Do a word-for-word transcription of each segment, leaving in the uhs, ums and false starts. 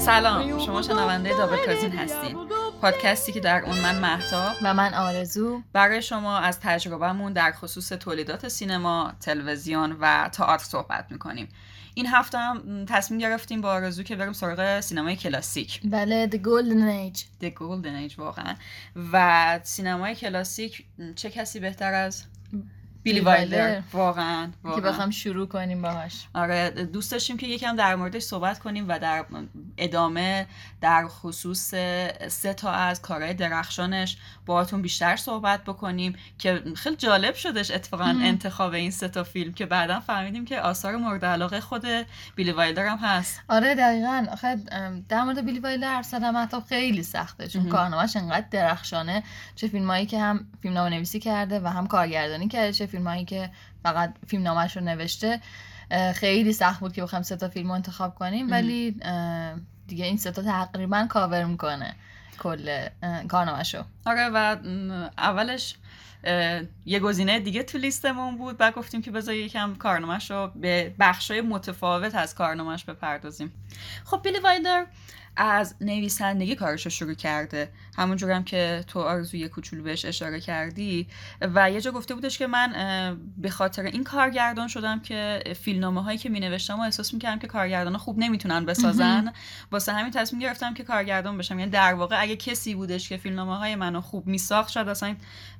سلام، شما شنونده دابل کازین هستین، پادکستی که در اون من مهتاب و من آرزو برای شما از تجربهمون در خصوص تولیدات سینما، تلویزیون و تئاتر صحبت میکنیم. این هفته هم تصمیم گرفتیم با آرزو که بریم سراغ سینمای کلاسیک. بله، The Golden Age. The Golden Age واقعا. و سینمای کلاسیک چه کسی بهتر از بیلی وایلدر واقعا که بخوام شروع کنیم باهاش. آره، دوست داشتیم که یکم در موردش صحبت کنیم و در ادامه در خصوص سه تا از کارهای درخشانش باهاتون بیشتر صحبت بکنیم که خیلی جالب شدش اتفاقا انتخاب این سه تا فیلم که بعداً فهمیدیم که آثار مورد علاقه خود بیلی وایلدر هم هست. آره دقیقاً. آخه در مورد بیلی وایلدر حرف زدن حتی خیلی سخته چون کارنامه‌اش انقدر درخشانه، چه فیلمایی که هم فیلمنامه‌نویسی کرده و هم کارگردانی کرده، چه فیلمایی که فقط فیلمنامه‌اش رو نوشته. خیلی سخت بود که بخوایم سه تا فیلمو انتخاب کنیم، ولی دیگه این سه تا تقریبا کاور میکنه کل کارنامه‌شو. آره و اولش یه گزینه دیگه تو لیستمون بود، بعد گفتیم که بذار یکم کارنامه‌شو به بخشای متفاوت از کارنامه‌اش بپردازیم. خب بیلی وایلدر از نویسندگی کارشو شروع کرده، همونجور هم که تو آرزو یه کوچولو بهش اشاره کردی، و یه جا گفته بودش که من به خاطر این کارگردان شدم که فیلمنامه هایی که می نوشتم و احساس میکردم که کارگردان خوب نمیتونن بسازن، واسه همین تصمیم گرفتم که کارگردان بشم. یعنی در واقع اگه کسی بودش که فیلمنامه های منو خوب میساخت شاید اصلا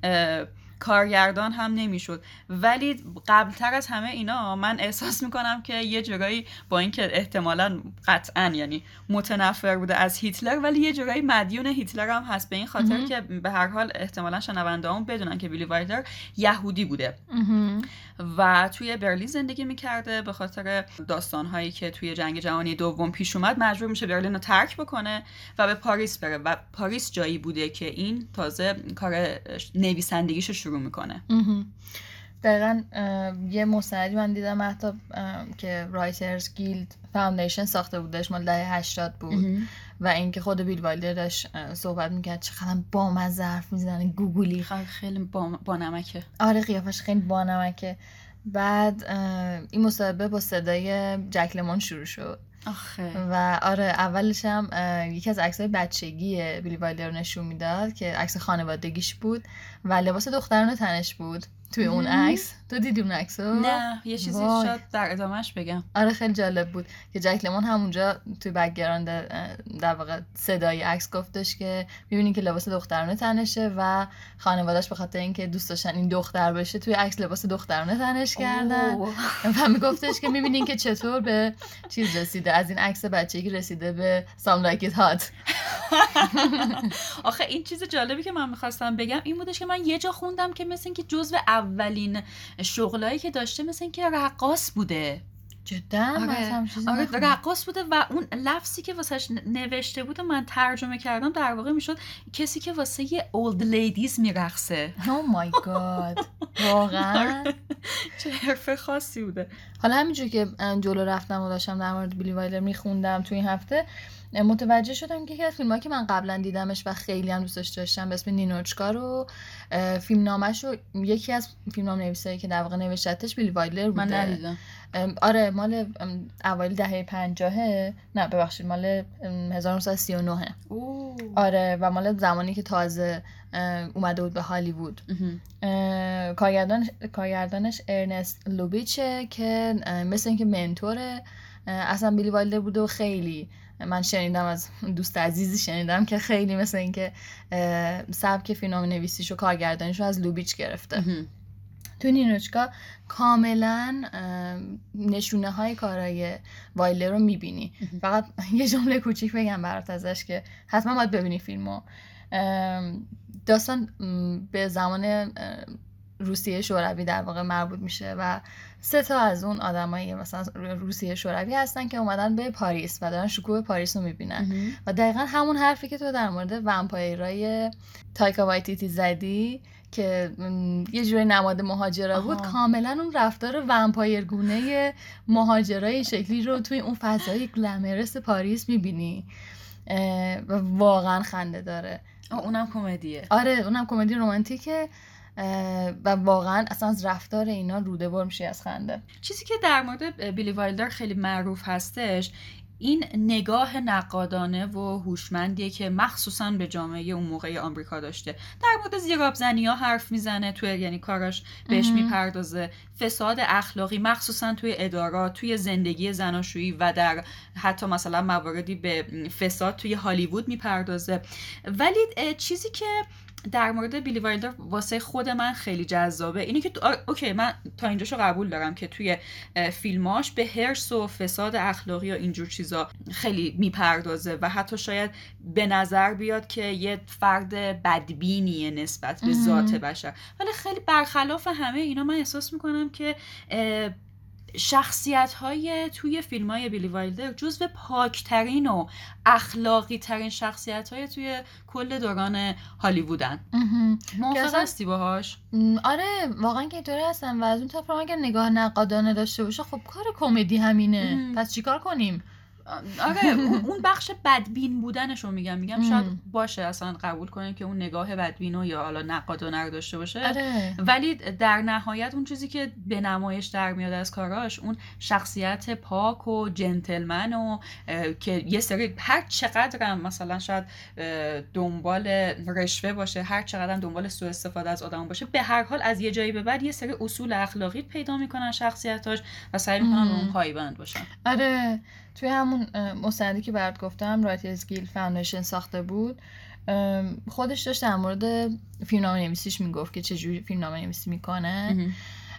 کارگردان هم نمیشد. ولی قبلتر از همه اینا من احساس میکنم که یه جورایی با اینکه احتمالاً قطعاً یعنی متنفر بوده از هیتلر، ولی یه جورایی مدیون هیتلر هم هست، به این خاطر که به هر حال احتمالاً شنونده‌هامون بدونن که بیلی وایلدر یهودی بوده و توی برلین زندگی میکرده. به خاطر داستانهایی که توی جنگ جهانی دوم پیش اومد مجبور میشه برلین رو ترک بکنه و به پاریس بره و پاریس جایی بوده که این تازه کار نویسندگیشو شروع میکنه. دقیقا یه مستندی من دیدم حتی که رایترز گیلد فاوندیشن ساخته بودش، مال دهه هشتاد بود و اینکه خود بیل وایلدر داشت صحبت میکرد چقدر بامزه حرف میزنه، گوگلی خیلی با نمکه. آره قیافش خیلی با نمکه. بعد این مصاحبه با صدای جک لمون شروع شد. آخه. و آره اولش هم یکی از عکسای بچگی بیلی وایلدر نشون میداد که عکس خانوادگیش بود و لباس دخترانه تنش بود توی اون عکس. تو دیدی اون عکسو؟ نه، یه چیزی شاید در ادامهش بگم. آره خیلی جالب بود که جک لمون همونجا توی بک‌گراند در واقع صدای عکس گفتش که می‌بینین که لباس دخترانه تنشه و خانواده‌اش به خاطر اینکه دوست داشتن این دختر بشه توی عکس لباس دخترانه تنش کردن و میگفتش که می‌بینین که چطور به چیز رسیده، از این عکس بچگی رسیده به سام لایک ایت هات. آخه این چیز جالبی که من می‌خواستم بگم این بودش که من یه جا خوندم که مثلا که جزو اولین شغلایی که داشته مثل این که رقاص بوده. جدا؟ آره, آره رقاص بوده و اون لفظی که واسهش نوشته بود من ترجمه کردم در واقع میشد کسی که واسه یه اولد لیدیز میرقصه. او مای گاد، واقعا چه حرف خاصی بوده. حالا همینجور که جلو رفتم و داشتم در مورد بیلی وایلدر میخوندم تو این هفته متوجه شدم که یکی از فیلمایی که من قبلا دیدمش و خیلی هم دوستش داشتم به اسم نینوچکا رو، فیلم نامش رو یکی از فیلمنامه نویسایی که در واقع نوشتش بیلی وایلدر بوده. من ندیدم. آره مال اوایل دهه پنجاهه، نه ببخشید مال هزار و نهصد و سی و نه. آره و مال زمانی که تازه اومده بود به هالیوود. کارگردانش کارگردانش ارنست لوبیچه که مثل اینکه منتور اصلا بیلی وایلدر بوده و خیلی من شنیدم از دوست عزیزی شنیدم که خیلی مثل اینکه سبک فیلمنامه نویسیشو کارگردانیشو از لوبیچ گرفته. تو نینوچکا کاملا نشونه های کارهای وایلدر رو میبینی. فقط یه جمله کوچیک بگم برات ازش که حتما باید ببینی فیلمو. داستان به زمان روسیه شوروی در واقع مربوط میشه و سه تا از اون آدمای مثلا روسیه شوروی هستن که اومدن به پاریس و دارن شکوه پاریس رو میبینن و دقیقا همون حرفی که تو در مورد ومپایرای تایکا وایتیتی زدی که یه جوری نماد مهاجرا بود، کاملا اون رفتار ومپایرگونه مهاجرای شکلی رو توی اون فضای گلمرس پاریس میبینی و واقعا خنده داره. اونم کمدیه. آره اونم کمدی رمانتیکه و واقعا اصلا از رفتار اینا روده بر میشه از خنده. چیزی که در مورد بیلی وایلدر خیلی معروف هستش این نگاه نقادانه و هوشمندیه که مخصوصا به جامعه اون موقع آمریکا داشته. در مورد زیرآبزنی‌ها حرف میزنه توی، یعنی کاراش بهش میپردازه، فساد اخلاقی مخصوصا توی ادارات، توی زندگی زناشویی و در حتی مثلا مواردی به فساد توی هالیوود میپردازه. ولی چیزی که در مورد بیلی وایلدر واسه خود من خیلی جذابه اینه که اوکی، من تا اینجاشو قبول دارم که توی فیلماش به هرس و فساد اخلاقی و اینجور چیزا خیلی میپردازه و حتی شاید به نظر بیاد که یه فرد بدبینیه نسبت به ذات بشر، ولی خیلی برخلاف همه اینا من احساس میکنم که شخصیت های توی فیلم های بیلی وایلدر جزو پاکترین و اخلاقی ترین شخصیت های توی کل دوران هالیوودن. موافق هستی باهاش؟ آره واقعا که اینطوری هستم و از اون طرف اگر نگاه نقادانه داشته باشه خب کار کمدی همینه، پس چیکار کنیم؟ آره اون بخش بدبین بودنشو میگم میگم شاید باشه اصلا قبول کنیم که اون نگاه بدبینو یا حالا نقادانه رو داشته باشه. آره. ولی در نهایت اون چیزی که به نمایش در میاد از کاراش اون شخصیت پاک و جنتلمن و که یه سری هر چقدر هم مثلا شاید دنبال رشوه باشه، هر چقدر هم دنبال سوء استفاده از آدم باشه، به هر حال از یه جایی به بعد یه سری اصول اخلاقی پیدا میکنن شخصیتاش و سعی میکنن اون پایبند باشن. آره توی همون مستندی که برات گفتم رایترز گیلد فاندیشن ساخته بود، خودش داشت در مورد فیلمنامه نویسیش میگفت که چجوری فیلمنامه نویسی میکنه.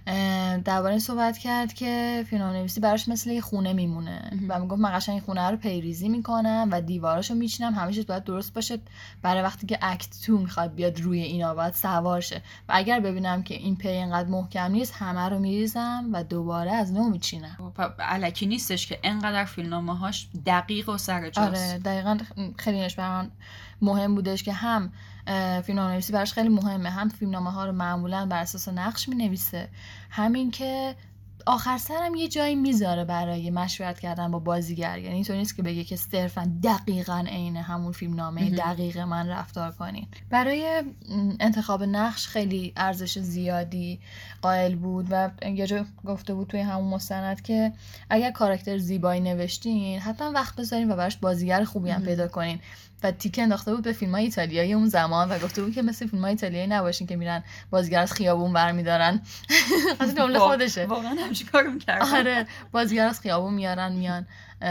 درباره صحبت کرد که فیلمنامه نویسی براش مثل یه خونه میمونه و میگفت من قشنگ خونه رو پیریزی میکنم و دیواراشو میچینم، همه چیز باید درست باشه برای وقتی که اکت تو میخواد بیاد روی اینا باید سوار شه و اگر ببینم که این پی اینقدر محکم نیست همه رو میریزم و دوباره از نو میچینم. الکی نیستش که انقدر فیلمنامه‌هاش دقیق و سر جاست. آره دقیقاً خیلی نش برام مهم بودش که هم فیلمنامه نویسی براش خیلی مهمه، هم فیلمنامه ها رو معمولاً بر اساس نقش مینویسه، همین که آخر سرم یه جایی میذاره برای مشورت کردن با بازیگر. یعنی اینطور نیست که بگه که صرفاً دقیقاً عین همون فیلمنامه دقیق من رفتار کنین. برای انتخاب نقش خیلی ارزش زیادی قائل بود و یه جا گفته بود توی همون مستند که اگر کاراکتر زیبایی نوشتین حتما وقت بذارین و براش بازیگر خوبی هم پیدا کنین. و تیکه انداخته بود به فیلم‌های ایتالیایی اون زمان و گفته بود که مثل فیلم‌های ایتالیایی نباشین که میرن بازیگر از خیابون برمی‌دارن. اصلا جمله خودشه. واقعا همچین کارو می‌کردن. آره بازیگر از خیابون میارن میان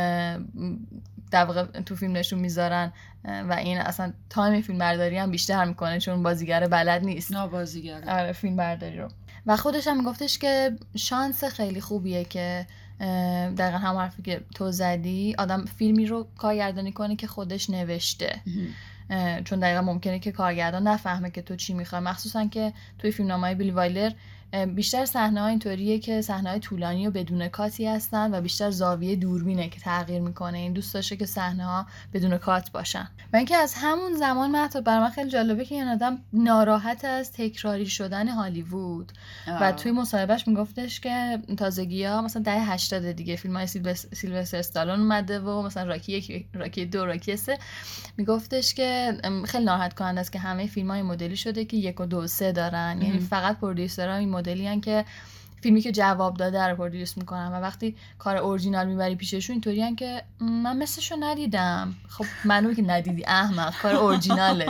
در واقع تو فیلم نشون میذارن و این اصلا تایم فیلم برداری هم بیشتر میکنه چون بازیگر بلد نیست. نه بازیگر. آره فیلم برداری رو. و خودش هم میگفتش که شانس خیلی خوبیه که دقیقا هم حرفی که تو زدی آدم فیلمی رو کارگردانی کنه که خودش نوشته، چون دقیقا ممکنه که کارگردان نفهمه که تو چی میخوای، مخصوصا که توی فیلمنامه‌های بیلی وایلدر بیشتر صحنه‌ها اینطوریه که صحنه‌های طولانی و بدون کاتی هستن و بیشتر زاویه دوربینه که تغییر میکنه. این دوست داشته که صحنه‌ها بدون کات باشن. و اینکه از همون زمان حتی برای من خیلی جالبه که این آدم ناراحت از تکراری شدن هالیوود آه. و توی مصاحبهش میگفتش که تازگی‌ها مثلا دهه هشتاد دیگه فیلم‌های سیلوستر استالون اومده و مثلا راکی یک، راکی دو، راکی سه، میگفتش که خیلی ناراحت کننده است که همه فیلم‌های مدلی شده که یک و دو و سه دارن. یعنی فقط پرودیوسرها این مدلی ان که فیلمی که جواب داده رو پرودیوس میکنن و وقتی کار اورجینال میبری پیششون اینطوری ان که من مثلشو ندیدم. خب معلومه که ندیدی احمق، کار اورجیناله.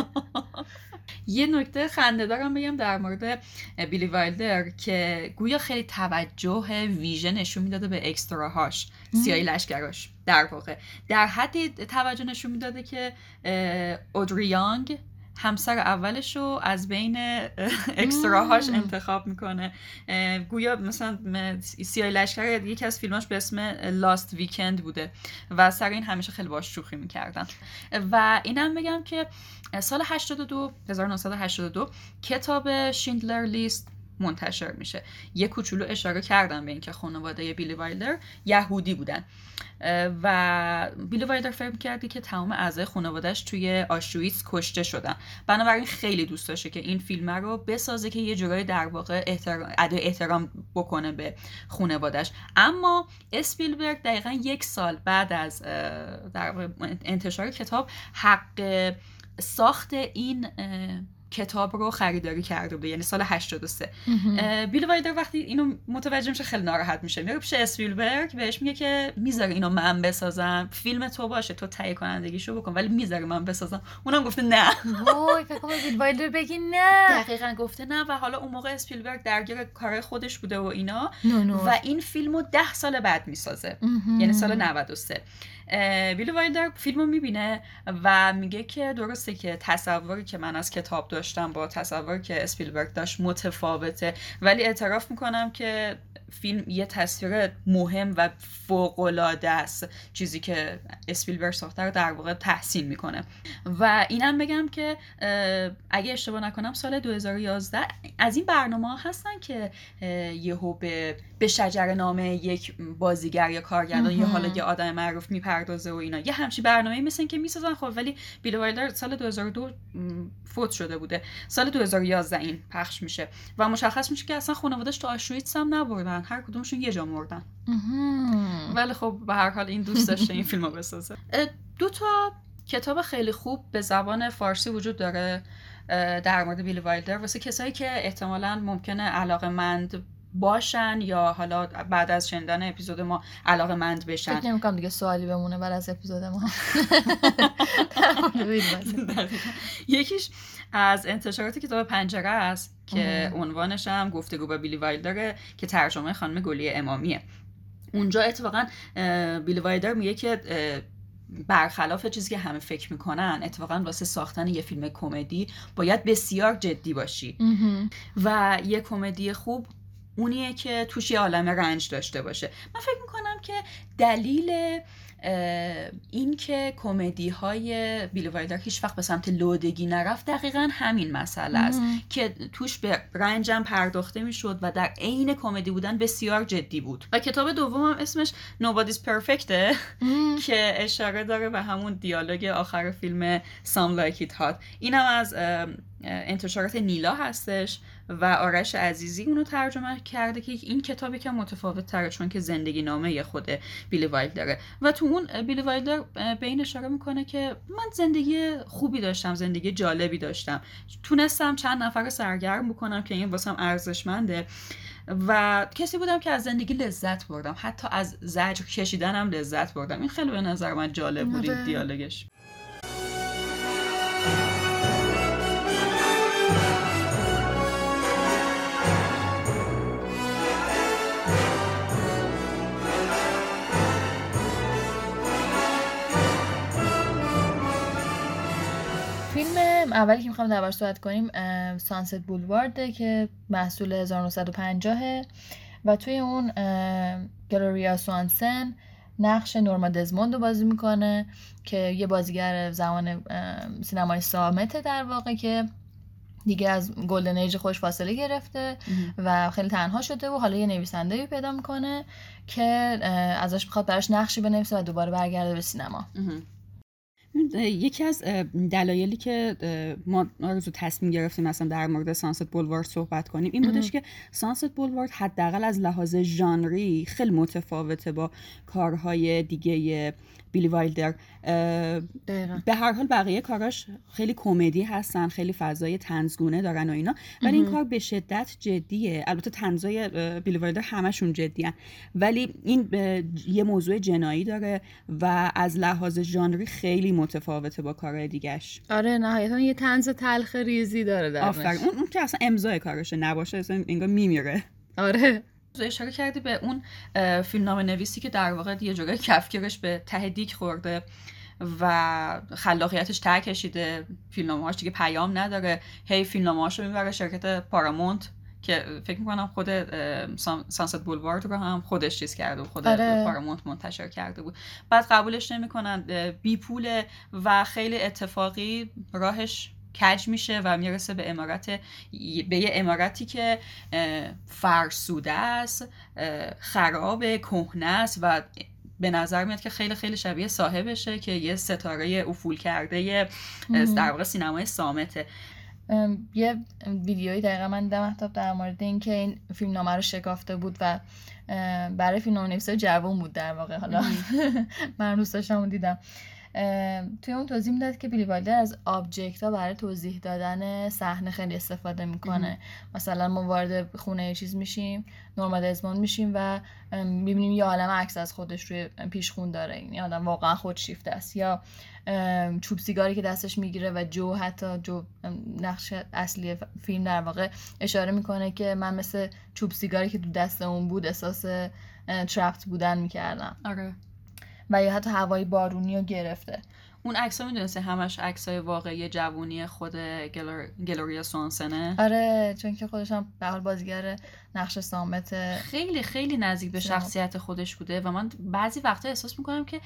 یه نکته خنده دارم بگم در مورد بیلی وایلدر که گویا خیلی توجه ویژه نشون میداده به اکستراهاش، سیاهی لشکراش، در واقع در حدی توجه نشون میداده که اودری یانگ همسر اولش رو از بین اکستراهاش انتخاب میکنه. گویا مثلا سیاهی لشکر یکی از فیلماش به اسم لاست ویکند بوده و سر این همیشه خیلی باش شوخی میکردن. و اینم بگم که سال هشتاد و دو هزار و نهصد و هشتاد و دو کتاب شیندلر لیست منتشر میشه. یه کوچولو اشاره کردم به اینکه خانواده بیلی وایلدر یهودی بودن و بیلی وایلدر فکر کردی که تمام اعضای خانواده‌اش توی آشویتس کشته شدن، بنابراین خیلی دوست داشته که این فیلم رو بسازه که یه جورایی در واقع احترام ادای احترام بکنه به خانواده‌اش. اما اسپیلبرگ دقیقاً یک سال بعد از در انتشار کتاب حق ساخت این کتاب رو خریداری کرده بوده، یعنی سال هشتاد و سه. بیل وایلدر وقتی اینو متوجه میشه خیلی ناراحت میشه، میره پیش اسپیلبرگ بهش میگه که میذاره اینو من بسازم، فیلم تو باشه، تو تهیه کنندگیشو بکن، ولی میذاره من بسازم. اونم گفته نه. وای فکر کنم بیل وایلدر بگی نه. دقیقاً گفته نه و حالا اون موقع اسپیلبرگ درگیر کار خودش بوده و اینا نو نو. و این فیلمو ده سال بعد میسازه، یعنی سال نود و سه. بیل وایلدر فیلمو میبینه و میگه که درسته که تصوری که من از کتاب داشتم با تصوری که اسپیلبرگ داشت متفاوته، ولی اعتراف میکنم که فیلم یه تصویر مهم و فوق‌العاده است، چیزی که اسپیلبرگ ساخته رو در واقع تحسین میکنه. و اینم بگم که اگه اشتباه نکنم سال دو هزار و یازده از این برنامه ها هستن که یهو به به شجره‌نامه یک بازیگر یا کارگردان یا حالا یه آدم معروف میپردازه و اینا، یه همچین برنامه‌ای مثلا که میسازن. خب ولی بیل وایلدر سال دو هزار و دو فوت شده بوده، سال دو هزار و یازده این پخش میشه و مشخص میشه که اصلا خانواده‌اش تا آشویتس هم نبردن، هر کدومشون یه جا مردن. ولی خب به هر حال این دوست داشته این فیلمو بسازه. دو تا کتاب خیلی خوب به زبان فارسی وجود داره در مورد بیل وایلدر واسه کسایی که احتمالاً ممکنه علاقه‌مند باشن یا حالا بعد از شنیدن اپیزود ما علاقه‌مند بشن. فکر نمی‌کنم دیگه سوالی بمونه بعد از اپیزود ما. یکیش از انتشارات کتاب پنجره است که عنوانش هم گفتگو با بیل وایلدر که ترجمه خانم گلی امامیه. اونجا اتفاقا بیل وایلدر میگه که برخلاف چیزی که همه فکر میکنن اتفاقا واسه ساختن یه فیلم کمدی باید بسیار جدی باشی و یه کمدی خوب اونیه که توش یه عالم رنج داشته باشه. من فکر میکنم که دلیل این که کمدی های بیل وایلدر هیچ وقت به سمت لودگی نرفت دقیقاً همین مسئله است که توش به رنجم پرداخته میشد و در عین کمدی بودن بسیار جدی بود. و کتاب دومم اسمش Nobody's Perfect'ه که اشاره داره به همون دیالوگ آخر فیلم Some Like It Hot. اینم از انتشارات نیلا هستش و آرش عزیزی اونو ترجمه کرده که این کتابی که متفاوت تره چون که زندگی نامه خود بیل وایلدره و تو اون بیل وایلدر به این اشاره میکنه که من زندگی خوبی داشتم، زندگی جالبی داشتم، تونستم چند نفر رو سرگرم بکنم که این واسم ارزشمنده و کسی بودم که از زندگی لذت بردم، حتی از زجر کشیدنم لذت بردم. این خیلی به نظر من جالب بود این دیالوگش. فیلم اولی که میخوام دربارش صحبت کنیم سانست بولوارده که محصول هزار و نهصد و پنجاه و توی اون گلوریا سوانسن نقش نورما دزموند رو بازی میکنه که یه بازیگر زمان سینمای صامته در واقع که دیگه از گلدن ایج خودش فاصله گرفته و خیلی تنها شده و حالا یه نویسنده‌ای پیدا میکنه که ازش میخواد براش نقشی بنویسه و دوباره برگرده به سینما. یکی از دلایلی که ما آرزو تصمیم گرفتیم مثلا در مورد سانست بولوارد صحبت کنیم این بودش که سانست بولوارد حداقل از لحاظ ژانری خیلی متفاوته با کارهای دیگه بیلی وایلدر. به هر حال بقیه کاراش خیلی کمدی هستن، خیلی فضای طنزگونه دارن و اینا، ولی این کار به شدت جدیه. البته طنزای بیلی وایلدر همشون جدیان، ولی این یه موضوع جنایی داره و از لحاظ ژانری خیلی متفاوته با کارهای دیگه‌اش. آره نهایتا یه طنز تلخ ریزی داره درش. آفرین. اون اون که اصلا امضای کارشه نباشه اصلا انگار میمیره. آره. اشاره کردی به اون فیلمنامه نویسی که در واقع یه جوری کفگیرش به ته دیگ خورده و خلاقیتش ته کشیده، فیلمنامه‌هاش دیگه پیام نداره، هی فیلمنامه‌هاشو میبره شرکت پارامونت که فکر میکنم خود سانست بولوارد رو هم خودش چیز کرده و خود آره. پارامونت منتشر کرده بود. بعد قبولش نمیکنن، بی پوله و خیلی اتفاقی راهش کج میشه و میرسه به امارت به یه اماراتی که فرسوده است، خراب، کهنه است و به نظر میاد که خیلی خیلی شبیه صاحبشه که یه ستاره افول کرده در واقع سینمای صامته. یه ویدیویی دقیقا من دیدم احتاب در مورد این که این فیلمنامه رو شکافته بود و برای فیلمنامه نویسای جوان بود در واقع. حالا من روز داشتم دیدم توی اون توضیح میداد که بیلی وایلدر از آبجکت ها برای توضیح دادن صحنه خیلی استفاده میکنه. مثلا ما وارد خونه چیز میشیم، نورما دزموند میشیم و میبینیم یه عالمه عکس از خودش روی پیشخون داره، این آدم واقعا خودشیفته است. یا چوب سیگاری که دستش میگیره و جو حتی جو نقش اصلی فیلم در واقع اشاره میکنه که من مثل چوب سیگاری که تو دست اون بود احساس ترپت بودن میکردم. آره. و یا حتی هوای بارونی رو گرفته. اون عکس‌ها میدونستی همش عکسای واقعی جوونی خود گلور... گلوریا سوانسنه؟ آره، چون که خودش هم به حال بازیگر نقش صامت خیلی خیلی نزدیک به شخصیت خودش بوده و من بعضی وقتا احساس میکنم که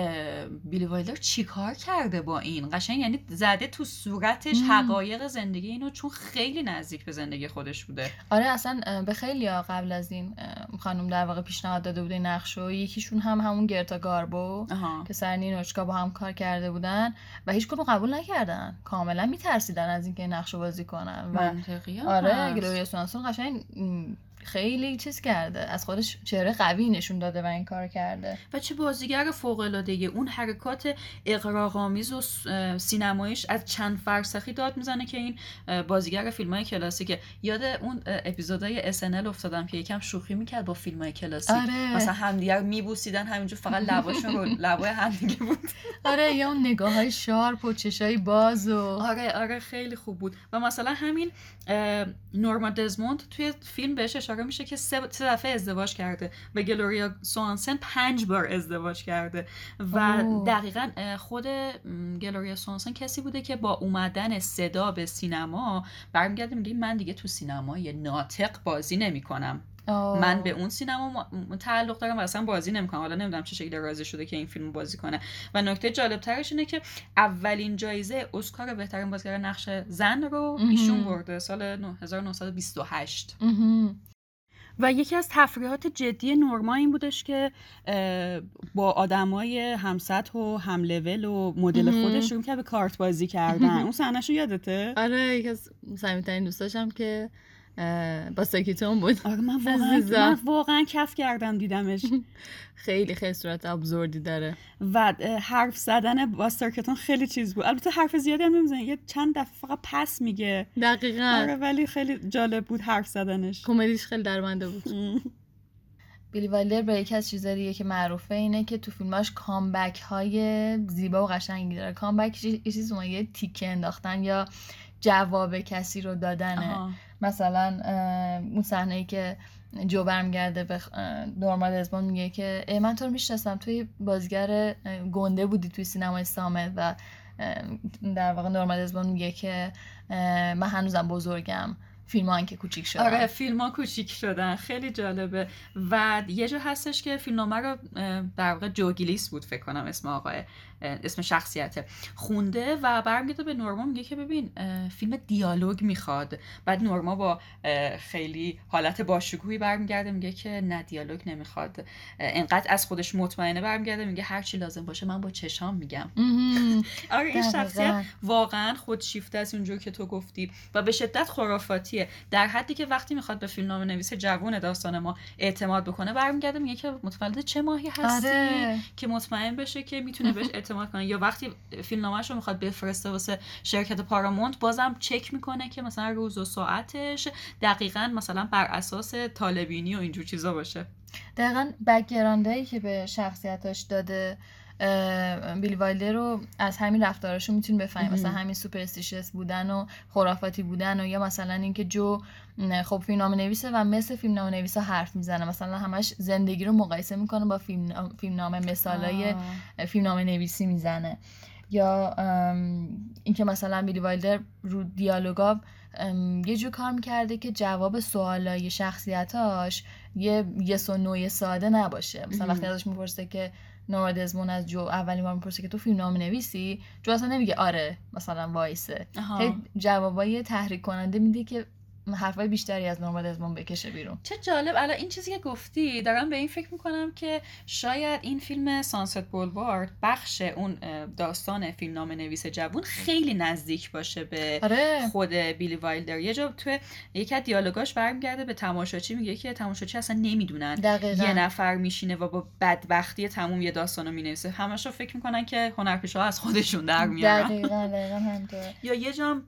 بیلی وایلدر چیکار کرده با این، قشنگ یعنی زده تو صورتش حقایق زندگی اینو، چون خیلی نزدیک به زندگی خودش بوده. آره اصلا به خیلیا قبل از این خانم در واقع پیشنهاد داده بوده نقشو، یکیشون هم همون گرتا گاربو آها. که سر نینوچکا با هم کار کرده بودن و هیچ کدوم قبول نکردن، کاملا میترسیدن از اینکه نقشو بازی کنن. منطقیه. آره گلوریا سوانسون قشنگ خیلی چیز کرده، از خودش چهره قوی نشون داده و این کار کرده و چه بازیگر فوق العاده ای. اون حرکات اغراق‌آمیز و سینماییش از چند فرسخی داد میزنه که این بازیگر فیلم‌های کلاسیکه. یاد اون اپیزودهای اس ان ال افتادم که یکم شوخی میکرد با فیلم‌های کلاسیک. آره. مثلا همدیگه رو میبوسیدن، همینجور فقط لباشون رو لبای همدیگه بود. آره یا اون نگاه‌های شارپ و چشای باز و آره آره خیلی خوب بود. و مثلا همین نورما دزموند توی فیلم بهش اشاره میشه که سه دفعه ازدواج کرده و گلوریا سوانسن پنج بار ازدواج کرده و اوه. دقیقاً خود گلوریا سوانسن کسی بوده که با اومدن صدا به سینما برمیگرده میگه من دیگه تو سینما یه ناطق بازی نمیکنم، آه. من به اون سینما تعلق دارم و اصلا بازی نمیکنم. حالا نمیدونم چه شکلی راضی شده که این فیلمو بازی کنه. و نکته جالب ترش اینه که اولین جایزه اسکار بهترین بازیگر نقش زن رو ایشون برده سال هزار و نهصد و بیست و هشت. و یکی از تفریحات جدی نورما این بودش که با آدمای همسطح و هم لول و مدل خودش شروع کرد به کارت بازی کردن. اون صحنه‌شو یادته؟ آره یکی از صمیمی‌ترین دوستاشم که با ساکیتون بود. آره من واقعا من واقعا کف کردم دیدمش. خیلی خیلی صورت ابزوردی داره و حرف زدن با ساکیتون خیلی چیز بود. البته حرف زیادی هم نمیزنه، یه چند دفعه فقط پس میگه. دقیقاً. آره ولی خیلی جالب بود حرف زدنش. کمدیش خیلی درمنده بود. بیلی وایلدر به یکی از چیزا دیگه که معروفه اینه که تو فیلماش کامبک های زیبا و قشنگی داره. کامبک یه چیزی ما یه تیکه انداختن یا جواب کسی رو دادنه. آها. مثلا اون صحنه‌ای که جو برمیگرده به نورما دزموند میگه که من تو رو میشناسم، توی بازیگر گنده بودی توی سینمای صامت. و در واقع نورما دزموند میگه که من هنوزم بزرگم، فیلم ها که کوچیک شدن. آره فیلم ها کوچیک شدن، خیلی جالبه. و یه جا هستش که فیلمنامه رو در واقع جو گیلیس بود فکر کنم اسم آقای اسم شخصیته خونده و برمیگرده به نورما میگه که ببین فیلم دیالوگ میخواد. بعد نورما با خیلی حالت باشکوهی برمیگرده میگه که نه دیالوگ نمیخواد. انقدر از خودش مطمئنه برمیگرده میگه هر چی لازم باشه من با چشام میگم. آره این شخصیت واقعا خودشیفته است اونجور که تو گفتی و به شدت خرافاتیه، در حدی که وقتی میخواد به فیلمنامه نویس جوون داستان ما اعتماد بکنه برمیگرده میگه که متولد چه ماهی هستی؟ آره. که مطمئن بشه که میتونه بهش اعتماد کنه. یا وقتی فیلمنامه‌شو میخواد بفرسته واسه شرکت پارامونت بازم چک میکنه که مثلا روز و ساعتش دقیقاً مثلا بر اساس طالبینی و اینجور چیزا باشه. دقیقاً بک‌گراندی که به شخصیتاش داده بیلی وایلدر رو از همین رفتاراشو میتونی بفهمی، مثلا همین سوپرستیشس بودن و خرافاتی بودن و یا مثلا اینکه جو خب فیلمنامه نویسه و مثل فیلمنامه نویسا حرف میزنه، مثلا همش زندگی رو مقایسه میکنه با فیلم فیلمنامه، مثالای فیلمنامه نویسی میزنه. یا اینکه مثلا بیلی وایلدر رو دیالوگا یه جور کار میکرده که جواب سوالای شخصیتاش یه یس و نوی ساده نباشه. مثلا وقتی ازش میپرسه که نورما دزموند از جو اولین بار میپرسه که تو فیلمنامه نویسی، جو اصلا نمیگه آره مثلا وایسه، هی جوابای تحریک کننده میده که حرفای بیشتری از نورما دزموند بکشه بیرون. چه جالب. الان این چیزی که گفتی دارم به این فکر میکنم که شاید این فیلم سانست بولوارد بخش اون داستان فیلمنامه نویس جوون خیلی نزدیک باشه به آره. خود بیلی وایلدر. یه جا توی یکی از دیالوگاش برمیگرده به تماشاچی، میگه که تماشاچی اصلا نمیدونن دقیقا. یه نفر میشینه و با بدبختی تموم یه داستانو مینویسه، همشو فکر میکنن که هنرپیشه‌ها از خودشون در میارن. دقیقاً دقیقاً همینطوره. یا یه جام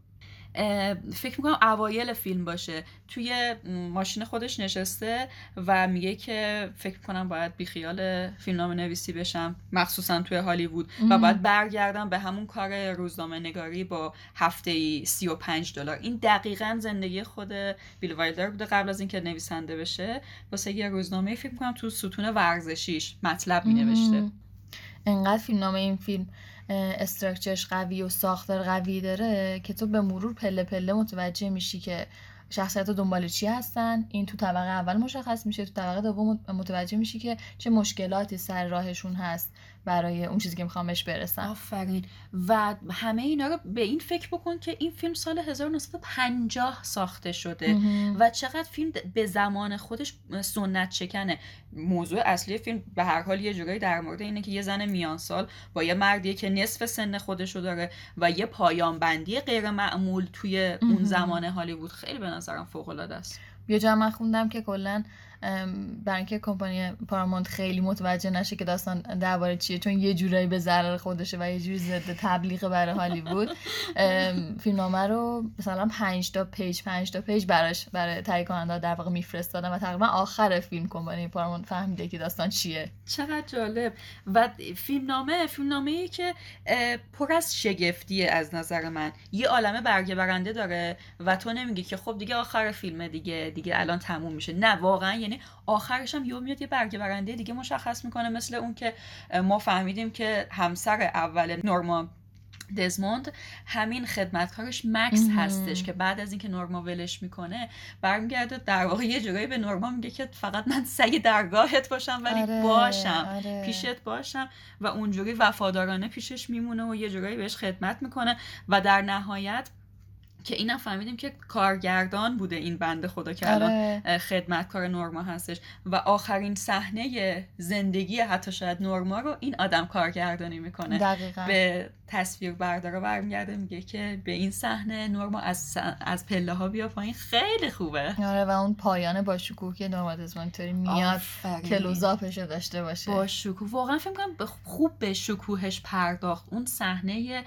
فکر میکنم اوایل فیلم باشه، توی ماشین خودش نشسته و میگه که فکر میکنم باید بیخیال فیلمنامه نویسی بشم، مخصوصا توی هالیوود، و باید برگردم به همون کار روزنامه نگاری با هفته‌ای سی و پنج دلار. این دقیقاً زندگی خود بیل وایلدر بوده قبل از اینکه نویسنده بشه. واسه یه روزنامه فکر میکنم تو ستون ورزشیش مطلب مینوشته. انقدر فیلمنامه این فیلم استراکچرش قوی و ساختار قوی داره که تو به مرور پله پله متوجه میشی که شخصیت‌ها دنبال چی هستن. این تو طبقه اول مشخص میشه، تو طبقه دوم متوجه میشی که چه مشکلاتی سر راهشون هست برای اون چیزی که میخوام بهش برسن. آفرین. و همه اینا رو به این فکر بکن که این فیلم سال هزار و نهصد و پنجاه ساخته شده و چقدر فیلم به زمان خودش سنت شکنه. موضوع اصلی فیلم به هر حال یه جورایی در مورد اینه که یه زن میان سال با یه مردیه که نصف سن خودشو داره و یه پایان بندی غیر معمول توی اون زمان هالیوود خیلی به نظرم فوق العاده است. یه جا من خوندم که کلا برای اینکه کمپانی پارامونت خیلی متوجه نشه که داستان درباره چیه، چون یه جورایی به ضرر خودشه و یه جوری ضد تبلیغ برای هالیوود، فیلمنامه رو مثلا پنج تا پیج پنج تا پیج براش برای تهیه کننده در واقع میفرستادن و تقریبا آخر فیلم کمپانی پارامونت فهمیده که داستان چیه. چقدر جالب. و فیلمنامه فیلمنامه‌ای که پر از شگفتیه از نظر من. یه عالمه برگه برنده داره و تو نمیگی که خب دیگه آخر فیلمه، دیگه دیگه الان تموم میشه. نه واقعا، یعنی آخرش هم یهو میاد یه برگه برنده دیگه مشخص میکنه، مثل اون که ما فهمیدیم که همسر اول نورما دزموند همین خدمتکارش مکس هستش که بعد از اینکه نورما ولش میکنه برمیگرده در واقع یه جورایی به نورما میگه که فقط من سگ درگاهت باشم ولی آره، باشم آره. پیشت باشم و اونجوری وفادارانه پیشش میمونه و یه جورایی بهش خدمت میکنه و در نهایت که اینم فهمیدیم که کارگردان بوده این بنده خدا که الان خدمتکار نورما هستش و آخرین صحنه زندگی حتی شاید نورما رو این آدم کارگردانی میکنه. دقیقاً. به تصویر بردارا برمیگرده میگه که به این صحنه نورما از از پله ها بیا پایین، خیلی خوبه. آره و اون پایان با شکوه که نورما دزموند طوری میاد کلوزآپش رو داشته باشه با شکوه. واقعا فکر کنم خوب به شکوهش پرداخت. اون صحنه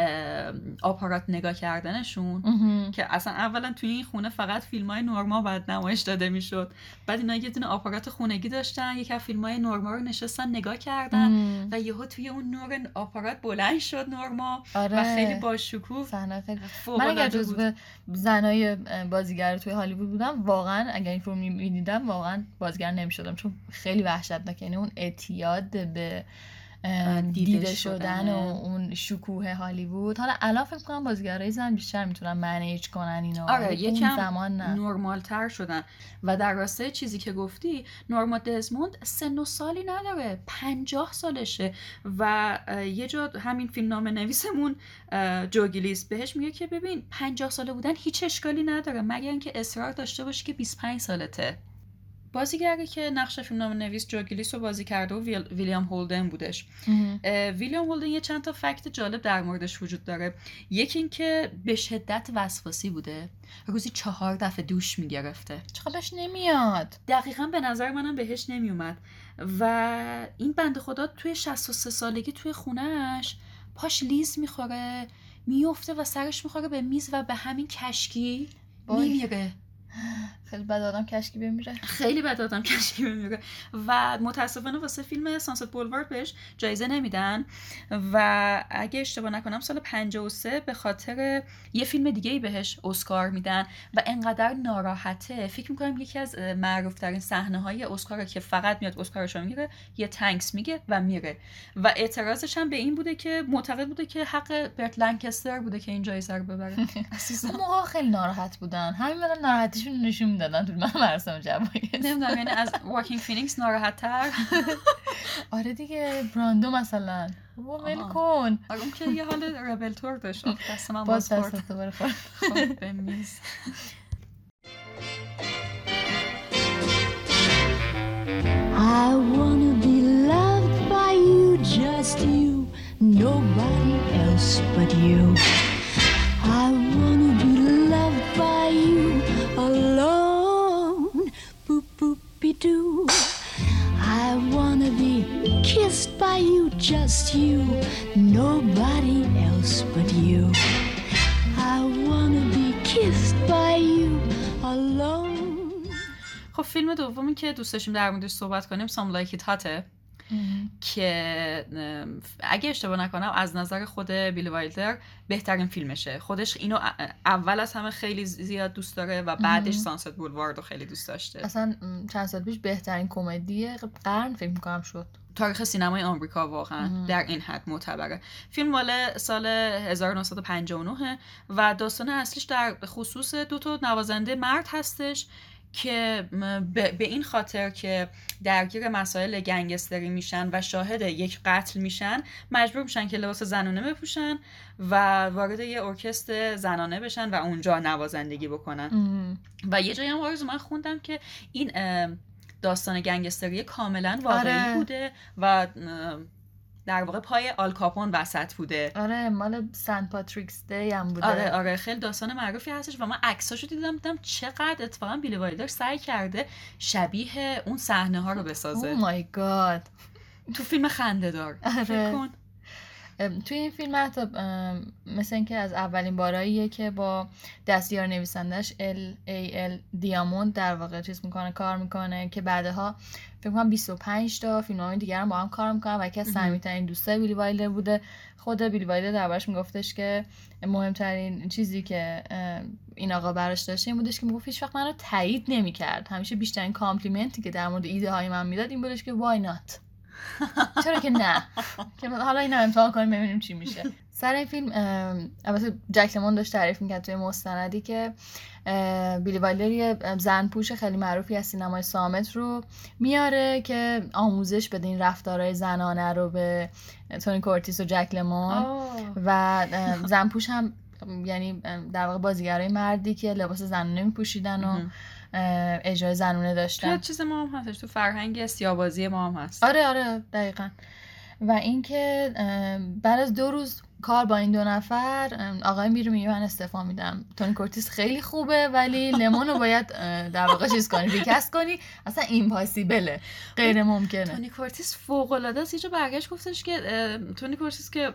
آپارات نگاه کردنشون که اصلا اولا توی این خونه فقط فیلمای نورما بعد نمایش داده میشد، بعد اینا یه دونه آپارات خونگی داشتن، یک از فیلمای نورما رو نشستن نگاه کردن ام. و یهو توی اون نور آپارات بلند شد نورما. آره. و خیلی با شکوه. صحنه خیلی من اگر جزو زنای بازیگر توی هالیوود بودم واقعا اگر این فیلم می‌دیدم واقعا بازیگر نمی‌شدم، چون خیلی وحشتناکه. یعنی اون اعتیاد به دیده, دیده شدن و اون شکوه هالیوود. حالا الان فکر کنم بازیگرای زن بیشتر میتونن منیج کنن اینو. آره یکم نورمال تر شدن. و در راستای چیزی که گفتی، نورما دزموند سن و سالی نداره، پنجاه سالشه و یه جا همین فیلمنامه نویسمون جو گیلیس بهش میگه که ببین پنجاه ساله بودن هیچ اشکالی نداره مگر اینکه اصرار داشته باشی که بیست و پنج سالته. بازیگری که نقش فیلمنامه نویس جو گیلیس رو بازی کرده و ویل... ویلیام هولدن بودش. ویلیام هولدن یه چند تا فکت جالب در موردش وجود داره. یکی این که به شدت وسواسی بوده، روزی چهار دفعه دوش میگرفته. چقدر بهش نمیاد. دقیقاً به نظر منم بهش نمیومد. و این بنده خدا توی شصت و سه سالگی توی خونهش پاش لیز میخوره، میفته و سرش میخوره به میز و به همین کشکی میمیره. خیلی بد آدم کشکی بمیره. خیلی بد آدم کشکی بمیره و متاسفانه واسه فیلم سانست بولوارد بهش جایزه نمیدن و اگه اشتباه نکنم سال پنجاه و سه به خاطر یه فیلم دیگه ای بهش اسکار میدن و انقدر ناراحته. فکر میکنم یکی از معروف ترین صحنه های اسکار که فقط میاد اسکارشو میگیره یه تانکس میگه و میره و اعتراضش هم به این بوده که معتقد بوده که حق برت لنکستر بوده که این جایزه رو ببره. اون موقع خیلی ناراحت بودن، همین مدل ناراحتیشون نشون میدادن تو مراسم جوایز. نمیدونم یعنی از واکینگ فینیکس ناراحت تر. آره دیگه براندو مثلا و ول کن. آره اون که یه حال ربل تور داشت. دست من باز خورد. خب به میز. do. I wanna be kissed by you, just you, nobody else but you. I wanna be kissed by you alone. خب فیلم دومی که دوست داشتیم در موردش صحبت کنیم Some Like It Hot'ه که اگه اشتباه نکنم از نظر خود بیلی وایلدر بهترین فیلمشه. خودش اینو اول از همه خیلی زیاد دوست داره و بعدش سانست بولوارد رو خیلی دوست داشته. اصلا چند سال پیش بهترین کمدی قرن فکر می‌کنم شد. تاریخ سینمای آمریکا واقعا ام. در این حد معتبره. فیلم مال سال هزار و نهصد و پنجاه و نه و داستان اصلیش در خصوص دو تا نوازنده مرد هستش که به این خاطر که درگیر مسائل گنگستری میشن و شاهد یک قتل میشن مجبور میشن که لباس زنانه بپوشن و وارد یه ارکستر زنانه بشن و اونجا نوازندگی بکنن. ام. و یه جایی هم آرزو من خوندم که این داستان گنگستری کاملا واقعی آره. بوده و در واقع پای آل کاپون وسط بوده. آره مال سنت پاتریکس دی هم بوده. آره آره خیلی داستان معروفی هستش و من عکساشو دیدم دیدم چقدر اتفاقا بیلی وایلدر سعی کرده شبیه اون صحنه ها رو بسازه. او مای گاد. تو فیلم خنده‌دار. آره. فکر کن توی این فیلم حتی مثل اینکه از اولین باراییه که با دستیار نویسندش ال ای ال دیاموند در واقع چیز میکنه کار میکنه که بعدها فکر کنم بیست و پنج تا فیلم‌های دیگر هم با هم کار میکنن و یکی از صمیمی‌ترین دوستای بیلی وایلدر بوده. خود بیلی وایلدر دربارش میگفتش که مهمترین چیزی که این آقا براش داشته این بودش که میگفت هیچ وقت منو تایید نمی‌کرد. همیشه بیشترین کامپلیمنتی که در مورد ایده های من میداد این بودش که why not؟ چرا که نه که حالا اینو امتحان کنیم ببینیم چی میشه. سر این فیلم البته جک لمون داشت تعریف میکرد توی مستندی که بیلی وایلدر یه زن پوش خیلی معروفی از سینمای صامت رو میاره که آموزش بده این رفتارهای زنانه رو به تونی کورتیس و جک لمون و زن پوش هم یعنی در واقع بازیگرای مردی که لباس زنانه میپوشیدن و اجرای زنونه داشتن. تو چیز ما هم هستش تو فرهنگ سیاه‌بازی ما هم هست. آره آره دقیقاً. و اینکه بعد از دو روز کار با این دو نفر آقای میره میگه من استعفا میدم. تونی کورتیس خیلی خوبه ولی لمون رو باید در واقع چیز کنی ریکست کنی. اصلا ایمپاسیبله غیر ممکنه. تونی کورتیس فوق العاده است. یه جا برگشت گفتش که تونی کورتیس که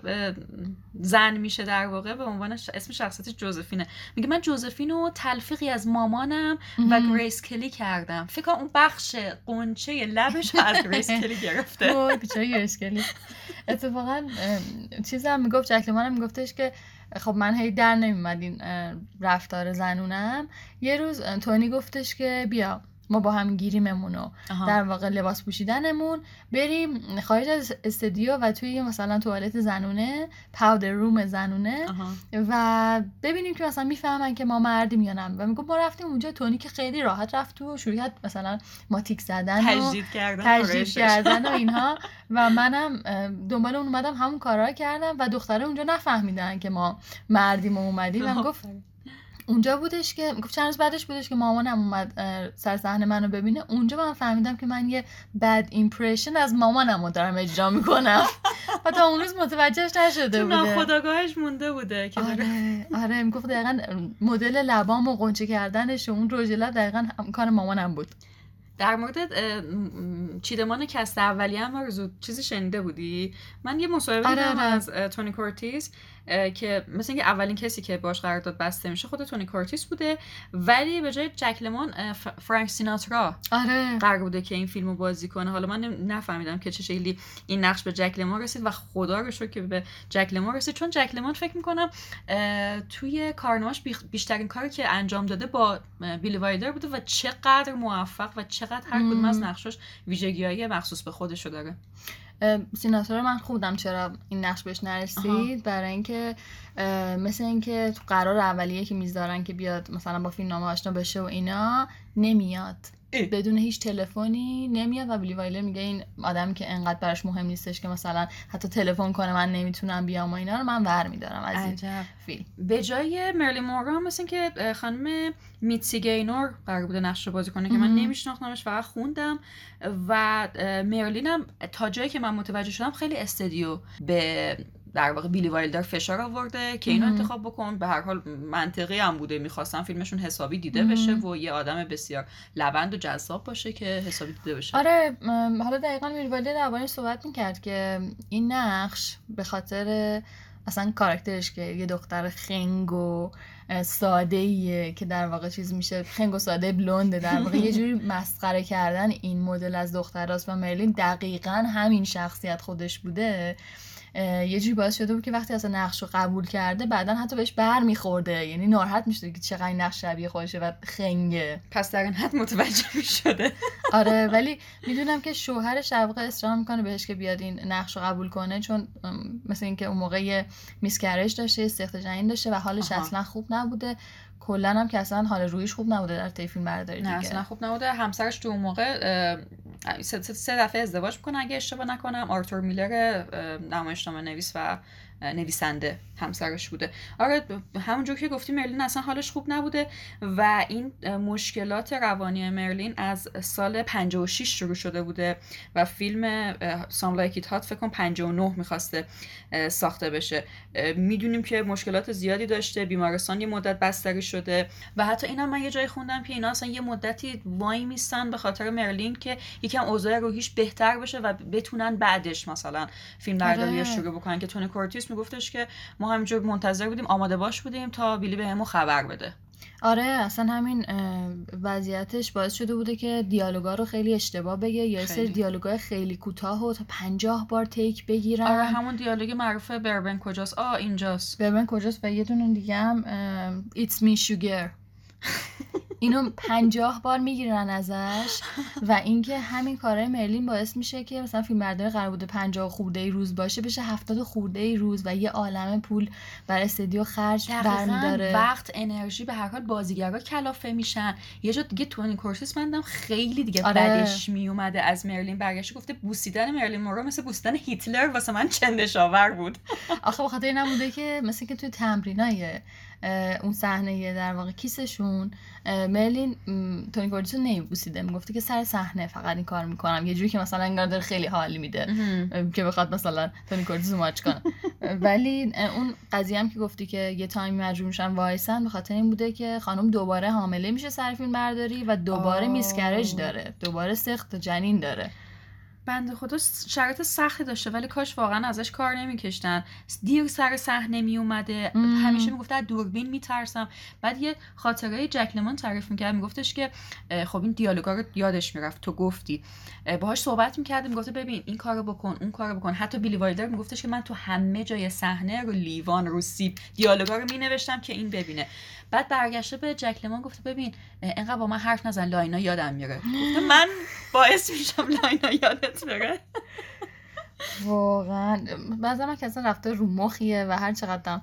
زن میشه در واقع به عنوان اسم شخصیتش جوزفینه میگه من جوزفینو تلفیقی از مامانم و گریس کلی کردم. فکر کنم اون بخش قنچه لبش از گریس کلی گرفته. وای بیچاره گریس کلی. اتفاقا چیزام میگفت جک لمون هم میگفتش که خب من هی در نمیومد این رفتار زنونم. یه روز تونی گفتش که بیا ما با هم گیریممونو در واقع لباس پوشیدنمون بریم خارج از استودیو و توی مثلا توالت زنونه پاودر روم زنونه آها. و ببینیم که مثلا میفهمن که ما مردیم یا نه. و میگم ما رفتیم اونجا تونی که خیلی راحت رفت تو شروع کرد مثلا ماتیک زدن و تجدید کردن تجدید کردن و اینها و منم دنبال اون اومدم همون کارا کردم و دختره اونجا نفهمیدن که ما مردیم و اومدیم و گفت اونجا بودش که گفت چند روز بعدش بودش که مامانم اومد سر صحنه منو ببینه. اونجا من فهمیدم که من یه بد ایمپرشن از مامانم رو دارم اجرا میکنم و تا اون روز متوجهش نشده بوده. تو ناخودآگاهش مونده بوده که آره آره میگفت دقیقاً مدل لبام و قنچه کردنش و اون رژ لب دقیقاً کار مامانم بود. در مورد چیدمان کست اولیه هم آرزو چیزی شنیده بودی؟ من یه مصاحبه دیدم از تونی کورتیس که مثلا اینکه اولین کسی که باش قرارداد بسته میشه خود تونی کورتیس بوده ولی به جای جک لمون فرانک سیناترا آره. قرار بوده که این فیلمو بازی کنه. حالا من نفهمیدم که چه شکلی این نقش به جک لمون رسید و خدا رو شکر که به جک لمون رسید چون جک لمون فکر میکنم توی کارنامه‌اش بیشترین کاری که انجام داده با بیلی وایلدر بوده و چقدر موفق و چقدر هر کدوم از نقشاش ویژگی‌های مخصوص به خودشو داره. سیناتورا من خودم چرا این نقش بهش نرسید برای اینکه مثل اینکه تو قرار اولیه که میذارن که بیاد مثلا با فیلمنامه آشنا بشه و اینا نمیاد اه. بدون هیچ تلفنی نمیاد و بیلی وایلدر میگه این آدمی که انقدر براش مهم نیستش که مثلا حتی تلفن کنه من نمیتونم بیام و اینا رو من ور میدارم از این فیلم. به جای مرلی مونرو مثل که خانم میتسی گینور قرار بوده نقش رو بازی کنه که من نمیشناختمش فقط خوندم و مرلین هم تا جایی که من متوجه شدم خیلی استودیو به در واقع بیلی وایلدر فشار آورده که اینو انتخاب بکن. به هر حال منطقی هم بوده، میخواستن فیلمشون حسابی دیده بشه و یه آدم بسیار لبند و جذاب باشه که حسابی دیده بشه. آره حالا دقیقاً بیلی وایلدر درباره‌اش صحبت میکرد که این نقش به خاطر اصلا کاراکترش که یه دختر خنگ و ساده‌ایه که در واقع چیز میشه خنگ و ساده بلونده، در واقع یه جوری مسخره کردن این مدل از دختراست و مرلین دقیقاً همین شخصیت خودش بوده. یه جوری باعث شده بود که وقتی اصلا نقش رو قبول کرده بعدن حتی بهش بر میخورده، یعنی ناراحت میشده که چقدر این نقش شبیه خودشه و خنگه. پس در این حد متوجه میشده. آره ولی میدونم که شوهرش در واقع اصرار میکنه بهش که بیاد این نقش رو قبول کنه، چون مثل اینکه اون موقع میسکرش داشته، سخت جنین داشته و حالش آها. اصلا خوب نبوده. کلا هم که اصلا حال رویش خوب نبوده در طی فیلم برداری دیگه. نه اصلا خوب نبوده. همسرش تو اون موقع سه, سه دفعه ازدواج میکنه اگه اشتباه نکنم. آرتور میلر نمایشنامه نویس و نویسنده همسرش بوده. آره همونجور که گفتی مرلین اصلا حالش خوب نبوده و این مشکلات روانی مرلین از سال پنجاه و شش شروع شده بوده و فیلم سام لایک ایت هات فکر کنم پنجاه و نه میخواسته ساخته بشه. میدونیم که مشکلات زیادی داشته، بیمارستان یه مدت بستری شده و حتی اینا من یه جای خوندم که اینا اصلا یه مدتی وای میستن به خاطر مرلین که یکم اوضاع روحیش بهتر بشه و بتونن بعدش مثلا فیلم برداری شروع بکنن. که تونی کورتیس میگفتش که ما همینجور منتظر بودیم، آماده باش بودیم تا بیلی بهمون خبر بده. آره اصلا همین وضعیتش باعث شده بوده که دیالوگا رو خیلی اشتباه بگه یا سری دیالوگای خیلی کوتاه و تا پنجاه بار تیک بگیرن. آره همون دیالوگ معروف بربن کجاست؟ آه اینجاست. بربن کجاست و یه دونه دیگه هم It's me sugar. اینو پنجاه بار میگیرن ازش و اینکه همین کارهای مرلین باعث میشه که مثلا فیلم برداری قرار بوده پنجاه خورده ای روز باشه بشه هفتاد خورده ای روز و یه عالمه پول برای استودیو خرج برمی‌داره. وقت، انرژی، به هر حال بازیگرا کلافه میشن. یه جا دیگه تونی کورتیس مندم خیلی دیگه آره. بعدش میومده از مرلین برگشت گفته بوسیدن مرلین مونرو مثل بوسیدن هیتلر واسه من چندشاور بود. آخه بخاطر این بوده که مثل که توی تمرینای اون صحنه در واقع کیسشون مرلین تونی کورتیس رو نمیبوسیده، میگفته که سر صحنه فقط این کار میکنم، یه جوری که مثلا انگار داره خیلی حالی میده که بخواد مثلا تونی کورتیس رو ماچ کنه. ولی اون قضیه هم که گفتی که یه تایمی مجبور میشن وایسن به خاطر این بوده که خانم دوباره حامله میشه سر فیلم برداری و دوباره میسکرج داره، دوباره سقط جنین داره. بنده خدا شرایط سختی داشته ولی کاش واقعا ازش کار نمیکشتن. دیر سر صحنه می اومده، همیشه میگفته از دوربین میترسم. بعد یه خاطره جک لمون تعریف میکرد، میگفتش که خب این دیالوگا رو یادش میرفت، تو گفتی باهاش صحبت میکرد، میگفته ببین این کارو بکن اون کارو بکن. حتی بیلی وایلدر میگفتش که من تو همه جای صحنه رو لیوان رو سیب دیالوگا رو مینوشتم که این ببینه. بعد برگشته به جک لمون گفته ببین اینقدر با من حرف نزن لاینا یادم میره. گفته من باعث میشم لاینا یادت بره. واقعا بعضی من که اصلا رفتار رو مخیه و هر چقدرم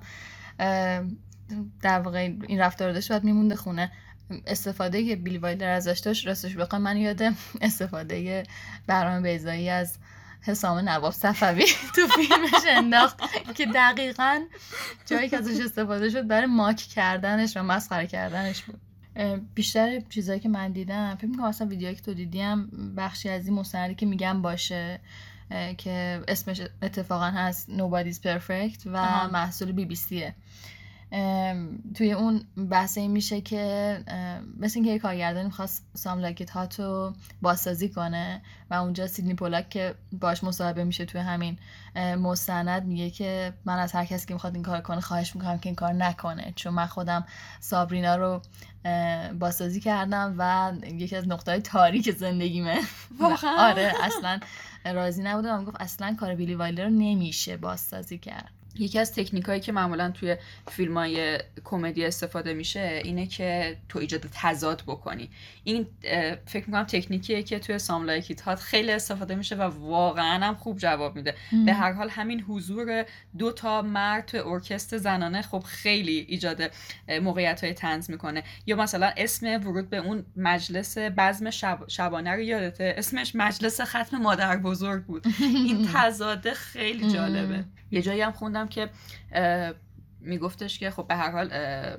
در واقع این رفتار داشت باید میمونده خونه. استفاده که بیلی وایلدر ازش داشت راستش بخوام من یاده استفاده بهرام بیضایی از حسام نواب صفوی تو فیلمش انداخت که دقیقاً جایی که ازش استفاده شد برای ماک کردنش و مسخره کردنش بود. بیشتر چیزایی که من دیدم فکر می‌کنم اصلا ویدیویی که تو دیدیم بخشی از این مستندی که میگم باشه که اسمش اتفاقا هست Nobody's Perfect و آها. محصول بی بی سیه. توی اون بحث این میشه که مثل اینکه یک کارگردانی میخواست سام لایک ایت هات رو بازسازی کنه و اونجا سیدنی پولاک که باش مصاحبه میشه توی همین مستند میگه که من از هر کسی که میخواد این کار کنه خواهش میکنم که این کار نکنه، چون من خودم سابرینا رو بازسازی کردم و یکی از نقطه‌های تاریک زندگیمه. آره اصلا راضی نبودم، گفت اصلا کار بیلی وایلدر رو نمیشه بازسازی کرد. یکی از تکنیکایی که معمولا توی فیلم‌های کمدی استفاده میشه اینه که تو ایجاد تضاد بکنی. این فکر می‌کنم تکنیکیه که توی سام لایک ایت هات خیلی استفاده میشه و واقعا هم خوب جواب میده. به هر حال همین حضور دو تا مرد توی ارکستر زنانه خب خیلی ایجاد موقعیت‌های طنز میکنه. یا مثلا اسم ورود به اون مجلس بزم شب... شبانه رو یادته؟ اسمش مجلس ختم مادر بزرگ بود. این تضاد خیلی جالبه. یه جایی هم خوندم که میگفتش که خب به هر حال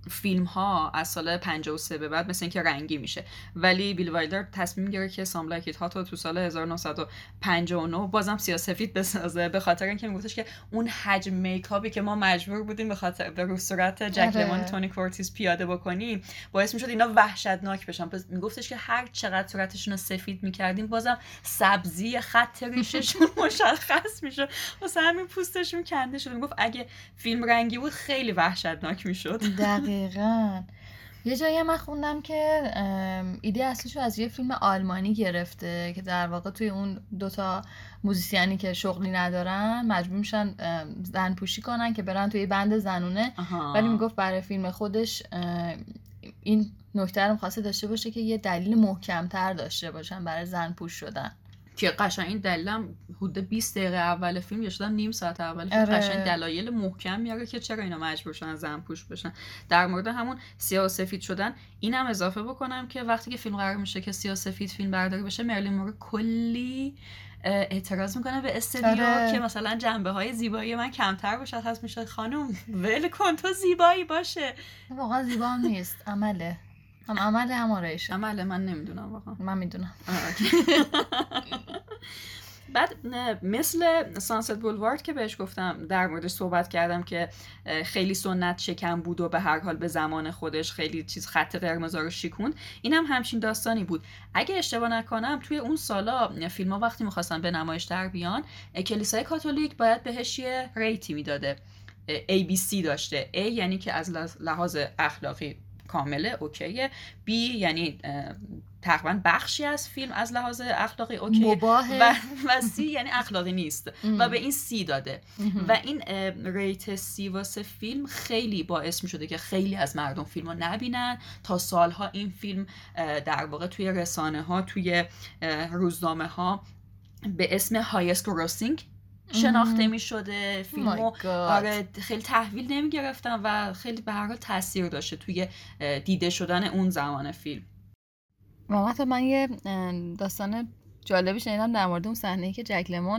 فیلم ها از سال پنجاه و سه به بعد مثل اینکه رنگی میشه، ولی بیل وایلدر تصمیم گرفت که سام لایک ایت هات رو تو سال هزار و نهصد و پنجاه و نه بازم سیاه‌سفید بسازه، به خاطر اینکه میگفتش که اون حجم میکاپی که ما مجبور بودیم به خاطر به رو صورت جک لمون تونی کورتیس پیاده بکنیم باعث میشد اینا وحشتناک بشن. پس میگفتش که هر چقدر صورتشون رو سفید میکردیم بازم سبزی خط ریششون مشخص میشد، واسه همین پوستشون کنده شد. میگفت اگه فیلم رنگی بود خیلی وحشتناک میشد. دقیقاً. یه جایی من خوندم که ایده اصلیشو از یه فیلم آلمانی گرفته که در واقع توی اون دوتا موزیسیانی که شغلی ندارن مجبور میشن زن پوشی کنن که برن توی بند زنونه. آها. ولی میگفت برای فیلم خودش این نکته رو خواسته داشته باشه که یه دلیل محکم‌تر داشته باشن برای زن پوش شدن، که قشنگ این دلیلم حدود بیست دقیقه اول فیلم یا شدن نیم ساعت اول فیلم قشنگ دلایل محکم میاره که چرا اینا مجبور شدن زن پوش بشن. در مورد همون سیاه و سفید شدن اینم اضافه بکنم که وقتی که فیلم قرار میشه که سیاه و سفید فیلم برداری بشه، مرلین مونرو کلی اعتراض میکنه به استودیو که مثلا جنبه های زیبایی من کمتر باشه. هست میشه خانم ول کن تو زیبایی باشه. واقعا زیبا هم نیست، عمله هم عمل هم آرایشه. عمله من نمیدونم واقعا. من میدونم. بعد مثل سانست بولوارد که بهش گفتم در موردش صحبت کردم که خیلی سنت شکن بود و به هر حال به زمان خودش خیلی چیز خط قرمز رو شیکوند، اینم هم همچین داستانی بود. اگه اشتباه نکنم توی اون سالا فیلم‌ها وقتی می‌خواستن به نمایش در بیان، کلیسای کاتولیک باید بهش یه ریتی میداده، ای بی سی داشته. A یعنی که از لحاظ اخلاقی کامله اوکیه، B یعنی تقریبا بخشی از فیلم از لحاظ اخلاقی اوکیه مباهه و, و C یعنی اخلاقی نیست و به این C داده و این ریت C واسه فیلم خیلی باعث می شده که خیلی از مردم فیلم رو نبینن. تا سالها این فیلم در واقع توی رسانه ها توی روزنامه ها به اسم هایست گروسینگ شناخته می شده. فیلمو آره خیلی تحویل نمی گرفتن و خیلی به هر حال تاثیر داشته توی دیده شدن اون زمان فیلم. واقعا من یه داستان جالبی شنیدم در مورد اون صحنه‌ای که جک لمون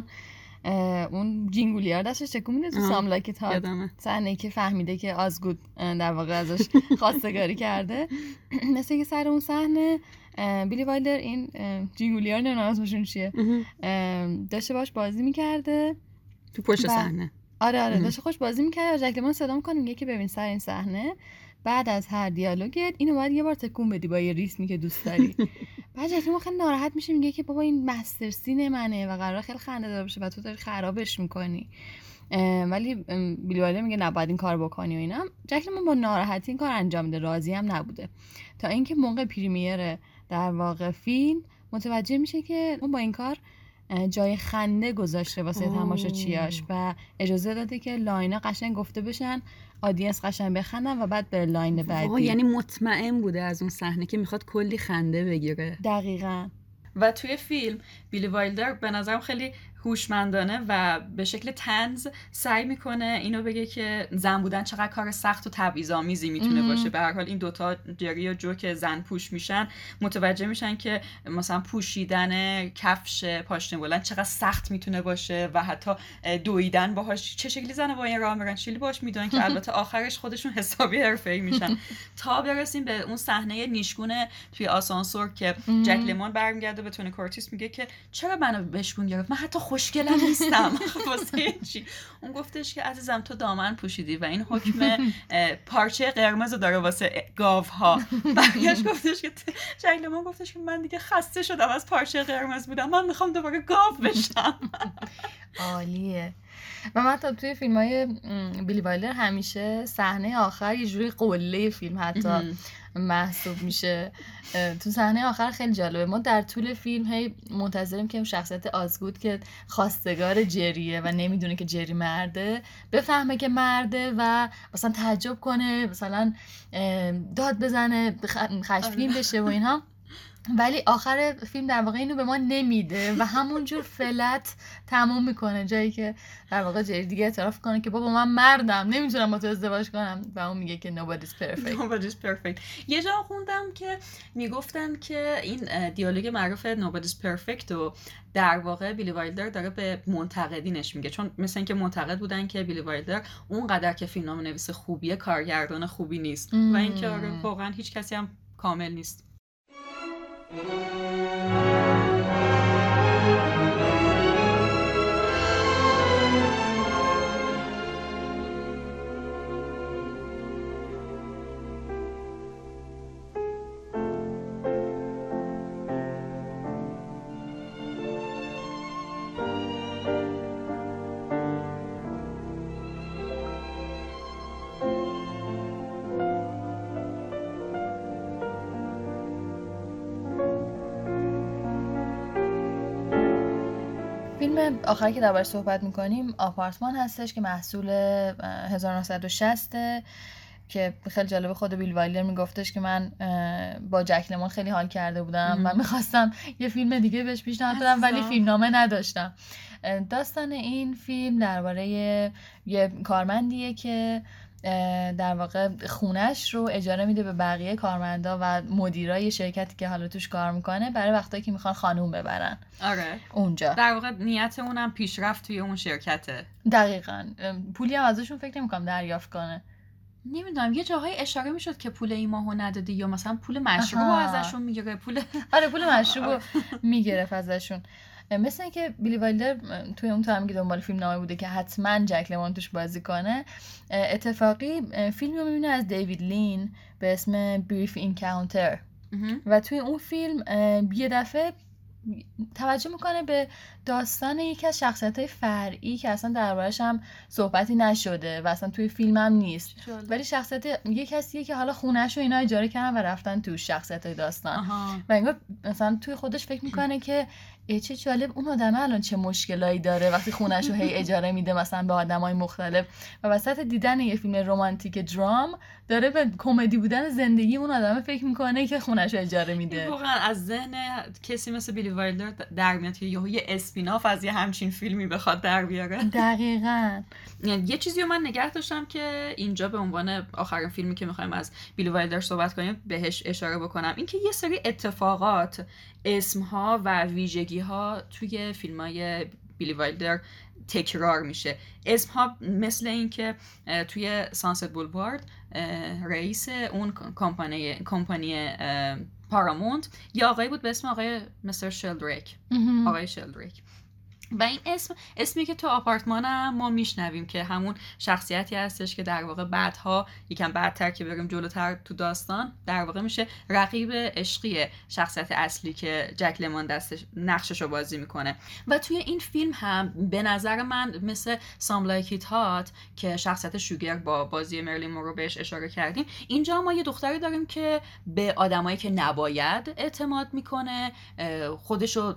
اون جینگولیار دستش تکون میده تو سام لایک ایت هات، صحنه‌ای که فهمیده که آزگود در واقع ازش خواستگاری کرده. مثل که سر اون صحنه بیلی وایلدر این جینگولیار نمیدونم اسمشون چیه داشته باش بازی میکرده تو پشت صحنه. آره آره داشته خوش بازی میکرده. جک لمون صدا میکنه میگه که ببین سر این صحنه بعد از هر دیالوگت اینو باید یه بار تکون بدی با یه ریتمی که دوست داری. بعد جک لمون خیلی ناراحت میشه میگه که بابا این مستر سین منه و قراره خیلی خنده دار بشه و تو داری خرابش میکنی. ولی بیلی وایلدر میگه نه باید این کار بکنی و اینا. جک لمون با ناراحتی این کار انجام میده، راضی هم نبوده، تا اینکه موقع پریمیر در واقع فیلم متوجه میشه که اون با این کار جای خنده گذاشته واسه تماشاچیاش و اجازه داده که لاینا قشنگ گفته بشن، آدینس قشنگ بخندن و بعد بره لاین بعدی. یعنی مطمئن بوده از اون صحنه که میخواد کلی خنده بگیره. دقیقاً. و توی فیلم بیلی وایلدر به نظرم خیلی هوشمندانه و به شکل طنز سعی میکنه اینو بگه که زن بودن چقدر کار سخت و تبعیض‌آمیزی میتونه باشه. به هر حال این دوتا جری و جو که زن پوش میشن متوجه میشن که مثلا پوشیدن کفش پاشنه بلند چقدر سخت میتونه باشه و حتی دویدن باهاش چه شکلی زنه با این راه میرن شیلی باش میدونن که البته آخرش خودشون حسابی حرفه‌ای میشن. تا برسیم به اون صحنه نیشگونه توی آسانسور که جک لمون برمیگرده به تونی کورتیس میگه که چرا منو بشکون گرفت، من حتی خوشگلم نیستم. واسه چی؟ اون گفتش که عزیزم تو دامن پوشیدی و این حکم پارچه قرمز داره واسه گاوها. برگشت گفتش که جک لمون گفتش که من دیگه خسته شدم از پارچه قرمز بودم، من میخوام دوباره گاو بشم. عالیه. و من تا توی فیلم‌های بیلی وایلدر همیشه صحنه آخر یه جوری قله فیلم حتی محسوب میشه. تو صحنه آخر خیلی جالبه، ما در طول فیلم هی منتظریم که شخصیت آزگود که خواستگار جریه و نمیدونه که جری مرده بفهمه که مرده و مثلا تعجب کنه، مثلا داد بزنه، خشمگین بشه و اینها. ولی آخر فیلم در واقع اینو به ما نمیده و همونجور فلت تموم میکنه، جایی که در واقع جری دیگه اعتراف کنه که بابا من مردم نمیتونم با تو ازدواج کنم و اون میگه که nobody's perfect. nobody's perfect. یه جا خوندم که میگفتن که این دیالوگ معروف nobody's perfect و در واقع بیلی وایلدر داره به منتقدینش میگه، چون مثلا اینکه منتقد بودن که بیلی وایلدر اونقدر که فیلمنامه‌نویس خوبیه کارگردان خوبی نیست م. و اینکه آره واقعا هیچ کسی هم کامل نیست. فیلم آخری که دربارش صحبت میکنیم آپارتمان هستش که محصول هزار و نهصد و شصت که خیلی جالب. خود بیل وایلدر میگفتش که من با جک لمون خیلی حال کرده بودم و میخواستم یه فیلم دیگه بهش پیشنهاد بدم ولی فیلمنامه نداشتم. داستان این فیلم درباره یه کارمندیه که در واقع خونش رو اجاره میده به بقیه کارمندا و مدیرای شرکتی که حالا توش کار میکنه برای وقتایی که میخوان خانوم ببرن. آره اونجا در واقع نیت اونم پیشرفت توی اون شرکته. دقیقاً. پولی هم ازشون فکر نمیکنم دریافت کنه. نمیدونم یه جاهای اشاره میشد که پول این ماهو ندادی یا مثلا پول مشروب ازشون میگیره. پول آره پول مشروب میگرفت ازشون. مثل اینکه بیلی وایلدر توی اون تایمی که دنبال فیلم نامه بوده که حتما جک لمون توش بازی کنه، اتفاقی فیلمی رو میبینه از دیوید لین به اسم بریف اینکاونتر و توی اون فیلم یه دفعه توجه میکنه به داستان یکی از شخصیت‌های فرعی که اصلا دربارش هم صحبتی نشده و اصلا توی فیلم هم نیست، ولی شخصیت یه کسیه که حالا خونه‌شو اینا اجاره کردن و رفتن تو شخصیت‌های داستان. آها. و انگار مثلا توی خودش فکر میکنه که ای چه جالب اون آدمه الان چه مشکلایی داره وقتی خونه‌شو هی اجاره میده مثلا به آدمای مختلف و وسط دیدن یه فیلم رمانتیک درام داره به کمدی بودن زندگی اون آدمه فکر میکنه که خونه‌شو اجاره میده. واقعا از ذهن کسی مثل بیلی وایلدر در میاد که یه اسپیناف از یه همچین فیلمی بخواد در بیاره. دقیقاً. یه چیزی رو من نگه داشتم که اینجا به عنوان آخرین فیلمی که میخوایم از بیلی وایلدر صحبت کنیم بهش اشاره بکنم، اینکه یه سری اتفاقات، اسمها و ویژگی‌ها توی فیلم‌های بیلی وایلدر تکرار میشه. اسمها مثل این که توی سانست بولوارد رئیس اون کمپانی کمپانی پارامونت یا آقایی بود به اسم آقای مستر شلدریک، آقای شلدریک. و این اسم اسمی که تو آپارتمانم ما میشنویم که همون شخصیتی هستش که در واقع بعدها یکم بعدتر که بریم جلوتر تو داستان در واقع میشه رقیب عشقی شخصیت اصلی که جک لمون دستش نقششو بازی میکنه. و توی این فیلم هم به نظر من مثل سام لایک ایت هات که شخصیت شوگر با بازی مرلین مونرو بهش اشاره کردیم، اینجا ما یه دختری داریم که به آدمایی که نباید اعتماد میکنه، خودشو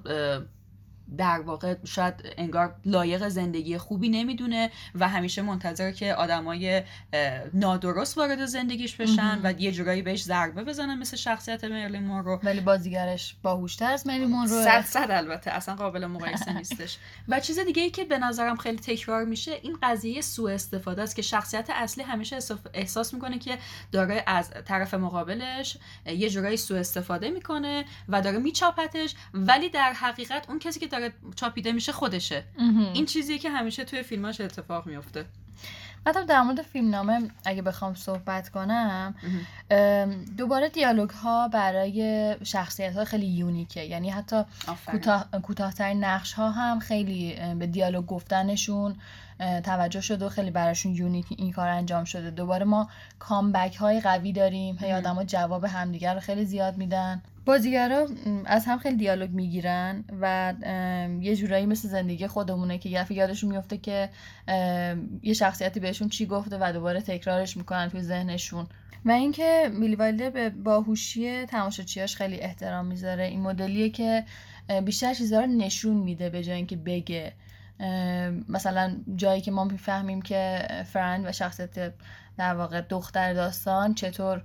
در واقع شاید انگار لایق زندگی خوبی نمیدونه و همیشه منتظره که آدمای نادرست وارد زندگیش بشن و یه جورایی بهش ضربه بزنن مثل شخصیت مرلین مونرو. ولی بازیگرش باهوش‌تر از مرلین مونرو. صد صد البته اصلا قابل مقایسه نیستش. و چیز دیگه ای که به نظرم خیلی تکرار میشه این قضیه سوء استفاده است که شخصیت اصلی همیشه احساس میکنه که داره از طرف مقابلش یه جورایی سوء استفاده میکنه و داره میچاپتش، ولی در حقیقت اون کسی که داره چاپیده میشه خودشه. این چیزیه که همیشه توی فیلماش اتفاق میفته. حتی در مورد فیلمنامه اگه بخوام صحبت کنم، دوباره دیالوگ ها برای شخصیت ها خیلی یونیکه، یعنی حتی کوتاه‌ترین نقش ها هم خیلی به دیالوگ گفتنشون توجه شده و خیلی براشون یونیک این کار انجام شده. دوباره ما کامبک های قوی داریم، هی آدما جواب همدیگر رو خیلی زیاد میدن، بازیگرا از هم خیلی دیالوگ میگیرن و یه جورایی مثل زندگی خودمونه که یه یادشون میفته که یه شخصیتی بهشون چی گفته و دوباره تکرارش میکنن توی ذهنشون. و اینکه بیلی وایلدر به باهوشی تماشاچیاش خیلی احترام میذاره. این مدلیه که بیشتر چیزا رو نشون میده به جای اینکه بگه. مثلا جایی که ما میفهمیم که فرند و شخصیت در واقع دختر داستان چطور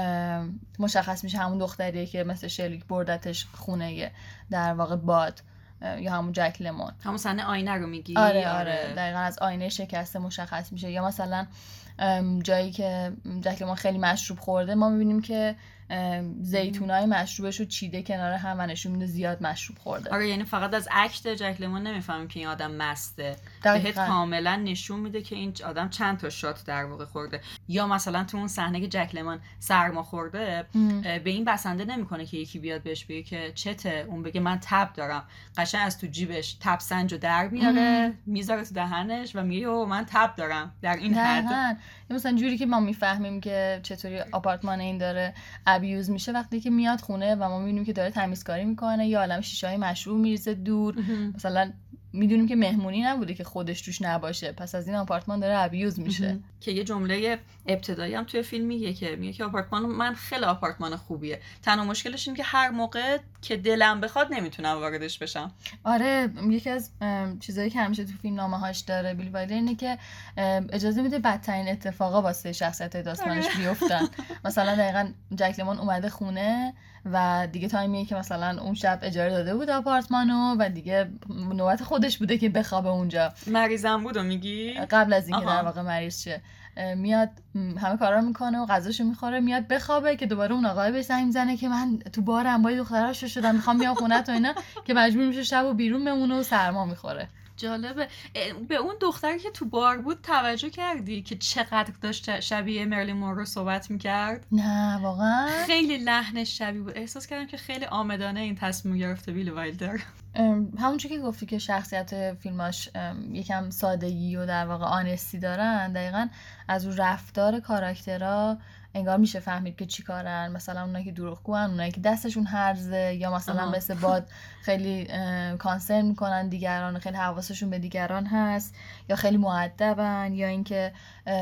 مشخص میشه همون دختریه که مثل شلیک بردتش خونه در واقع باد یا همون جک لمون، همون صحنه آینه رو میگی؟ آره آره دقیقاً از آینه شکسته مشخص میشه. یا مثلا جایی که جک لمون خیلی مشروب خورده ما میبینیم که زیتونای مشروبش رو چیده کنار هم و نشون میده زیاد مشروب خورده. آره یعنی فقط از اکت جک لمون نمیفهمیم که این آدم مسته، بهت کاملا نشون میده که این آدم چند تا شات در واقع خورده. یا مثلا تو اون صحنه که جک لمون سرما خورده ام. به این بسنده نمیکنه که یکی بیاد بهش بگه که چته، اون بگه من تب دارم، قشنگ از تو جیبش تب سنجو در میاره میذاره تو دهنش و میگه او من تب دارم در این حد. مثلا جوری که ما میفهمیم که چطوری آپارتمان این داره ابیوز میشه وقتی که میاد خونه و ما میبینیم که داره تمیزکاری میکنه یا عالم شیشه‌های مشروب میریزه دور. مثلا میدونیم که مهمونی نبوده که خودش توش نباشه، پس از این آپارتمان داره ابیوز میشه. که یه جمله ابتدایی هم توی فیلم میگه که میگه که آپارتمان من خیلی آپارتمان خوبیه، تنها مشکلش اینه که هر موقع که دلم بخواد نمیتونم واردش بشم. آره یکی از چیزایی که همیشه تو فیلم نامه‌هاش داره بیلی وایلدر اینه که اجازه میده بدترین اتفاقا واسه شخصیت داستانش بیفتن. مثلا دقیقاً جک لمون اومده خونه و دیگه تایمیه که مثلا اون شب اجاره داده بود آپارتمانو و دیگه نوبت خودش بوده که بخوابه اونجا. مریضم بودو میگی؟ قبل از اینکه در واقع مریض شه میاد همه کارا میکنه و غذاشو میخوره میاد بخوابه که دوباره اون آقای بهش زنگ میزنه که من تو بارم با دختراشو شدم میخوام بیام خونه تو اینا که مجبور میشه شبو بیرون بمونه و سرما میخوره. جالبه. به اون دختری که تو بار بود توجه کردی که چقدر داشت شبیه مرلین مونرو صحبت میکرد؟ نه واقعا خیلی لحنش شبیه بود. احساس کردم که خیلی آمدانه این تصمیم گرفته بیلی وایلدر. همونجور که گفتی که شخصیت فیلماش یکم سادگی و در واقع آنستی دارن، دقیقاً از اون رفتار کاراکترها انگار میشه فهمید که چی کارن. مثلا اونایی که دروغگوان، اونایی که دستشون هرزه، یا مثلا آه. مثل باد خیلی کانسرن میکنن دیگران، خیلی حواسشون به دیگران هست، یا خیلی مؤدبن، یا اینکه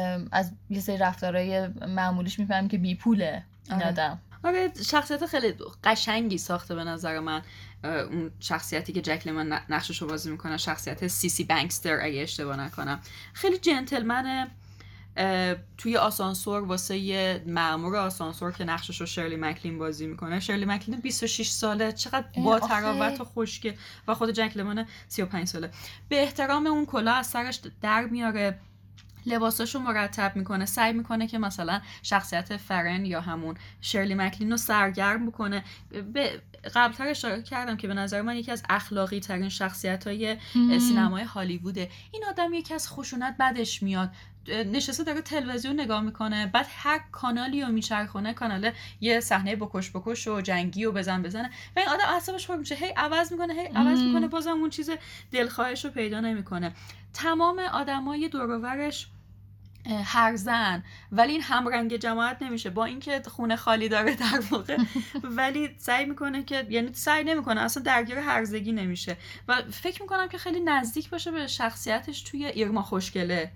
از یه سری رفتارهای معمولیش میفهمیم که بی پوله این آدم. آره شخصیت خیلی قشنگی ساخته به نظر من. اون شخصیتی که جک لمون نقششو بازی میکنه شخصیت سیسی بانکستر اگه اشتباه نکنم، خیلی جنتلمنه. توی آسانسور واسه یه مأمور آسانسور که نقششو شرلی مکلین بازی میکنه، شرلی مکلین بیست و شش ساله، چقدر با تراوت و خوشگل، و خود جک لمون سی و پنج ساله. به احترام اون کلاه از سرش در میاره، لباساشو مرتب میکنه، سعی میکنه که مثلا شخصیت فرن یا همون شرلی مکلین رو سرگرم بکنه. به قبلتر اشاره کردم که به نظر من یکی از اخلاقی ترین شخصیت های سینمای هالیووده. این آدم یکی از خشونت بدش میاد، نشسته داره تلویزیون نگاه میکنه، بعد هر کانالی رو میچرخونه، کانال یه صحنه بکش بکش و جنگی و بزن بزنه و این آدم اعصابش خورد میشه، هی عوض میکنه هی عوض میکنه، بازم اون چیز دلخواهش رو پیدا نمیکنه. تمام آدمای دور و برش هرزن، ولی این همرنگ جماعت نمیشه، با اینکه خونه خالی داره در واقع، ولی سعی میکنه که یعنی سعی نمیکنه اصلا درگیر هرزگی نمیشه و فکر میکنم که خیلی نزدیک باشه به شخصیتش توی ایرما خوشگله.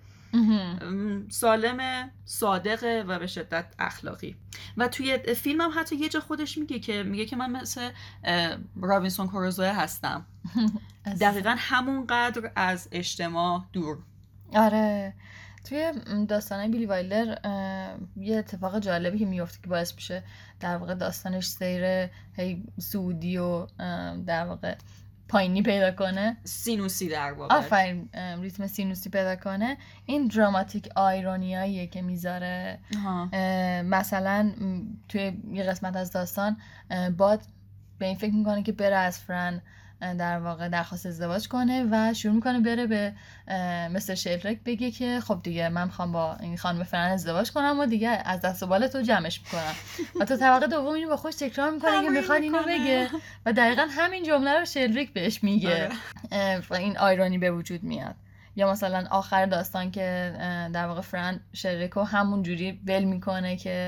سالم، صادقه و به شدت اخلاقی. و توی فیلم هم حتی یه جا خودش میگه که میگه که من مثل رابینسون کروزوه هستم، دقیقا همون قدر از اجتماع دور. آره توی داستانه بیلی وایلدر یه اتفاق جالبی که میفته که باعث میشه در واقع داستانش سیر هی سعودی و در واقع پایینی پیدا کنه، سینوسی در واقع، آفرین، ریتم سینوسی پیدا کنه. این دراماتیک آیرونیاییه که میذاره. مثلا توی یه قسمت از داستان باد به این فکر میکنه که بره از فرن در واقع درخواست ازدواج کنه و شروع میکنه بره به مستر شیلدرک بگه که خب دیگه من میخوام با این خانم فرن ازدواج کنم و دیگه از دست و بال تو جمعش میکنم. و تا طبقه دوم اینو با خودش تکرار میکنه که میخواد اینو بگه و دقیقاً همین جمله رو شیلدرک بهش میگه. این آیرونی به وجود میاد. یا مثلا آخر داستان که در واقع فرن شیلدرک رو همون جوری ول میکنه که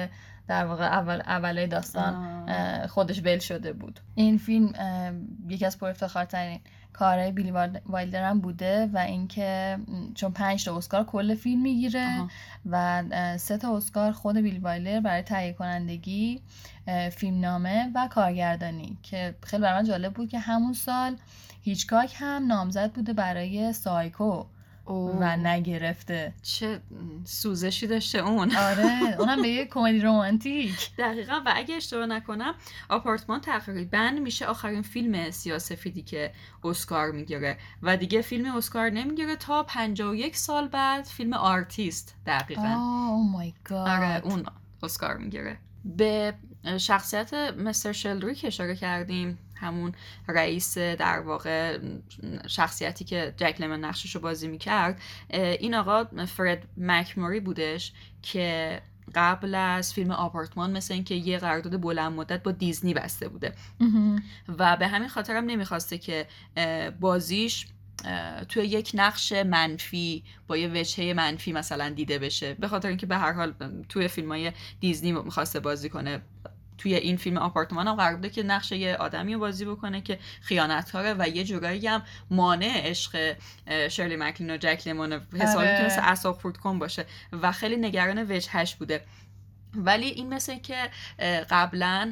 در واقع اول اولای داستان خودش ول شده بود. این فیلم یکی از پر افتخارترین کارهای بیلی وایلدر هم بوده و اینکه چون پنج تا اسکار کل فیلم میگیره و سه تا اسکار خود بیلی وایلدر برای تهیه کنندگی، فیلمنامه و کارگردانی، که خیلی برای من جالب بود که همون سال هیچکاک هم نامزد بوده برای سایکو اوه. و نگرفته. چه سوزشی داشته اون. آره اونم به یه کمدی رمانتیک. دقیقاً. و اگه اشتباه نکنم آپارتمان تقریباً میشه آخرین فیلم سیاه‌سفیدی که اسکار میگیره و دیگه فیلم اسکار نمیگیره تا پنجاه و یک سال بعد فیلم آرتیست. دقیقاً. اوه مای گاد. آره اون اسکار میگیره. به شخصیت مستر شلدری که اشاره کردیم، همون رئیس در واقع شخصیتی که جک لمن نقششو بازی میکرد، این آقا فرد مکموری بودش که قبل از فیلم آپارتمان مثل این که یه قرارداد بلند مدت با دیزنی بسته بوده و به همین خاطر هم نمیخواسته که بازیش توی یک نقش منفی با یه وجهه منفی مثلا دیده بشه، به خاطر اینکه به هر حال توی فیلمای دیزنی میخواسته بازی کنه. توی این فیلم آپارتمان هم قرار بوده که نقش یه آدمی رو بازی بکنه که خیانتکاره و یه جورایی هم مانع عشق شرلی مکلین و جک لمون، حسابی میتونست اعصاب خورد کن باشه و خیلی نگران وجهش بوده. ولی این مثل که قبلاً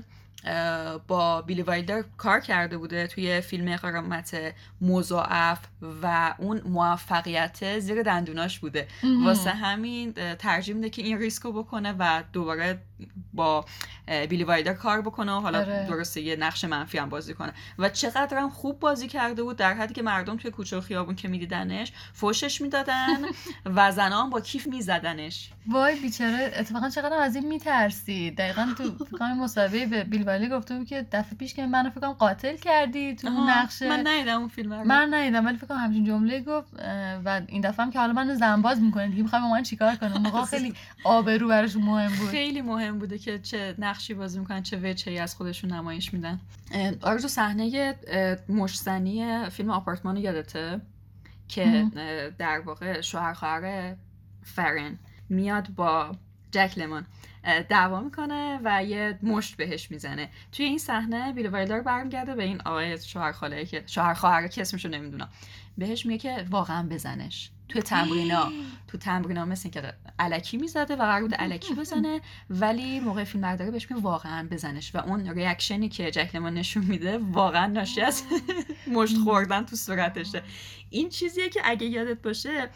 با بیلی وایلدر کار کرده بوده توی فیلم قرامت مضاعف و اون موفقیت زیر دندوناش بوده، واسه همین ترجیح میده که این ریسکو بکنه و دوباره با بیلی وایلدر کار بکنه و حالا اره. درسته یه نقش منفی هم بازی کنه و چقدر هم خوب بازی کرده بود، در حدی که مردم توی کوچه و خیابون که میدیدنش فوشش میدادن و زنا هم با کیف میزدنش. وای بیچاره، اتفاقا چقدر از این میترسی. دقیقاً تو فکر کنم مصاحبه به بیل وایلدر گفته بود که دفعه پیش که منو فکر کنم قاتل کردی تو اون نقشه. من ندیدم اون فیلم رو. من ندیدم ولی فکر کنم همین جمله گفت و این دفعه هم که حالا منو زنباز میکنه دیگه، میخوام من چیکار کنم؟ موقع خیلی آبرو براش مهم بود. خیلی مهم بوده که چه نقشی بازی میکنن، چه وجهی از خودشون نمایش میدن. آرزو صحنه مشتنی فیلم آپارتمان یادته که در واقع شوهر خواهر فرن میاد با جک لمون دعوا میکنه و یه مشت بهش میزنه. توی این صحنه بیلی وایلدر برمیگرده به این آقای شوهر خاله که شوهر خواهر که اسمشو نمیدونم، بهش میگه که واقعا بزنش. توی تمرینا تو تمرینا مثل که الکی میزده و قرار بود الکی بزنه، ولی موقع فیلم برداری بهش میگه واقعا بزنش و اون ریاکشنی که جک لمون نشون میده واقعا ناشی از مشت خوردن تو صورتشه. این چیزیه که اگه یادت باشه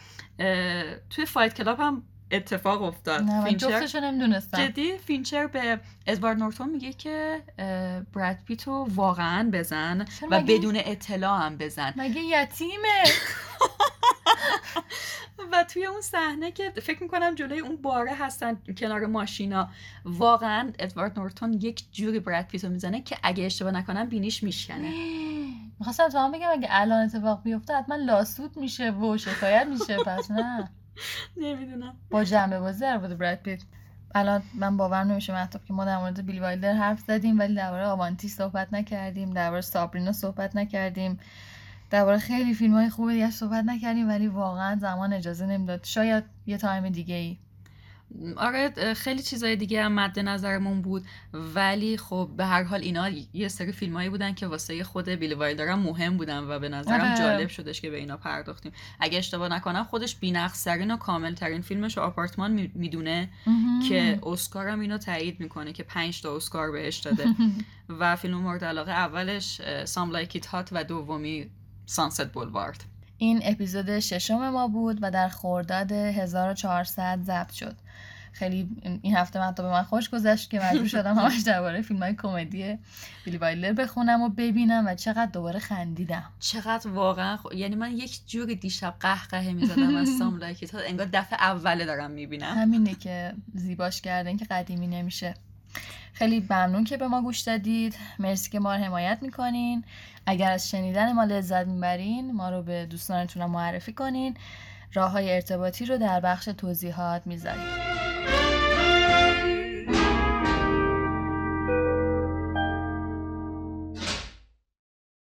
توی فایت کلاب هم اتفاق افتاد. نه من جفتشو نمیدونستم. جدی فینچر به ادوارد نورتون میگه که براد پیتو واقعا بزن و بدون اطلاع هم بزن. مگه یتیمه؟ و توی اون صحنه که فکر میکنم جلوی اون باره هستن کنار ماشینا، واقعا ادوارد نورتون یک جوری براد پیتو میزنه که اگه اشتباه نکنم بینیش میشکنه. میخواستم تو هم بگم اگه الان اتفاق بیفته حتما لاسود میشه و شکایت میشه، پس نه نمیدونم. با جنبه بازی در بود براد پیت. الان من باورم نمیشه مهتاب که ما در مورد بیلی وایلدر حرف زدیم ولی درباره آوانتی صحبت نکردیم، درباره سابرینا صحبت نکردیم، درباره خیلی فیلم‌های خوب دیگه صحبت نکردیم، ولی واقعا زمان اجازه نمیداد. شاید یه تایم دیگه ای. آره خیلی چیزای دیگه هم مد نظرمون بود، ولی خب به هر حال اینا یه سری فیلمایی بودن که واسه خود بیلی وایلدر هم مهم بودن و به نظرم آره. جالب شدش که به اینا پرداختیم. اگه اشتباه نکنم خودش بی‌نقص‌ترین و کامل‌ترین فیلمش آپارتمان میدونه که اسکار هم اینو تایید میکنه که پنج تا اسکار بهش داده و فیلم مورد علاقه اولش سام لایک ایت هات و دومی سانست بولوارد. این اپیزود ششم ما بود و در خرداد هزار و چهارصد ضبط شد. خیلی این هفته من تا به من خوش گذشت که مجبور شدم همش درباره فیلم‌های کمدی بیلی وایلدر بخونم و ببینم و چقدر دوباره خندیدم. چقدر واقعا خ... یعنی من یک جوری دیشب قهقه می‌زدم از سام لایک ایت هات، انگار دفعه اوله دارم می‌بینم. همینه که زیباش کردن که قدیمی نمیشه. خیلی ممنون که به ما گوش دادید. مرسی که ما رو حمایت میکنین. اگر از شنیدن ما لذت میبرین ما رو به دوستانتون معرفی کنین. راه‌های ارتباطی رو در بخش توضیحات میذاریم.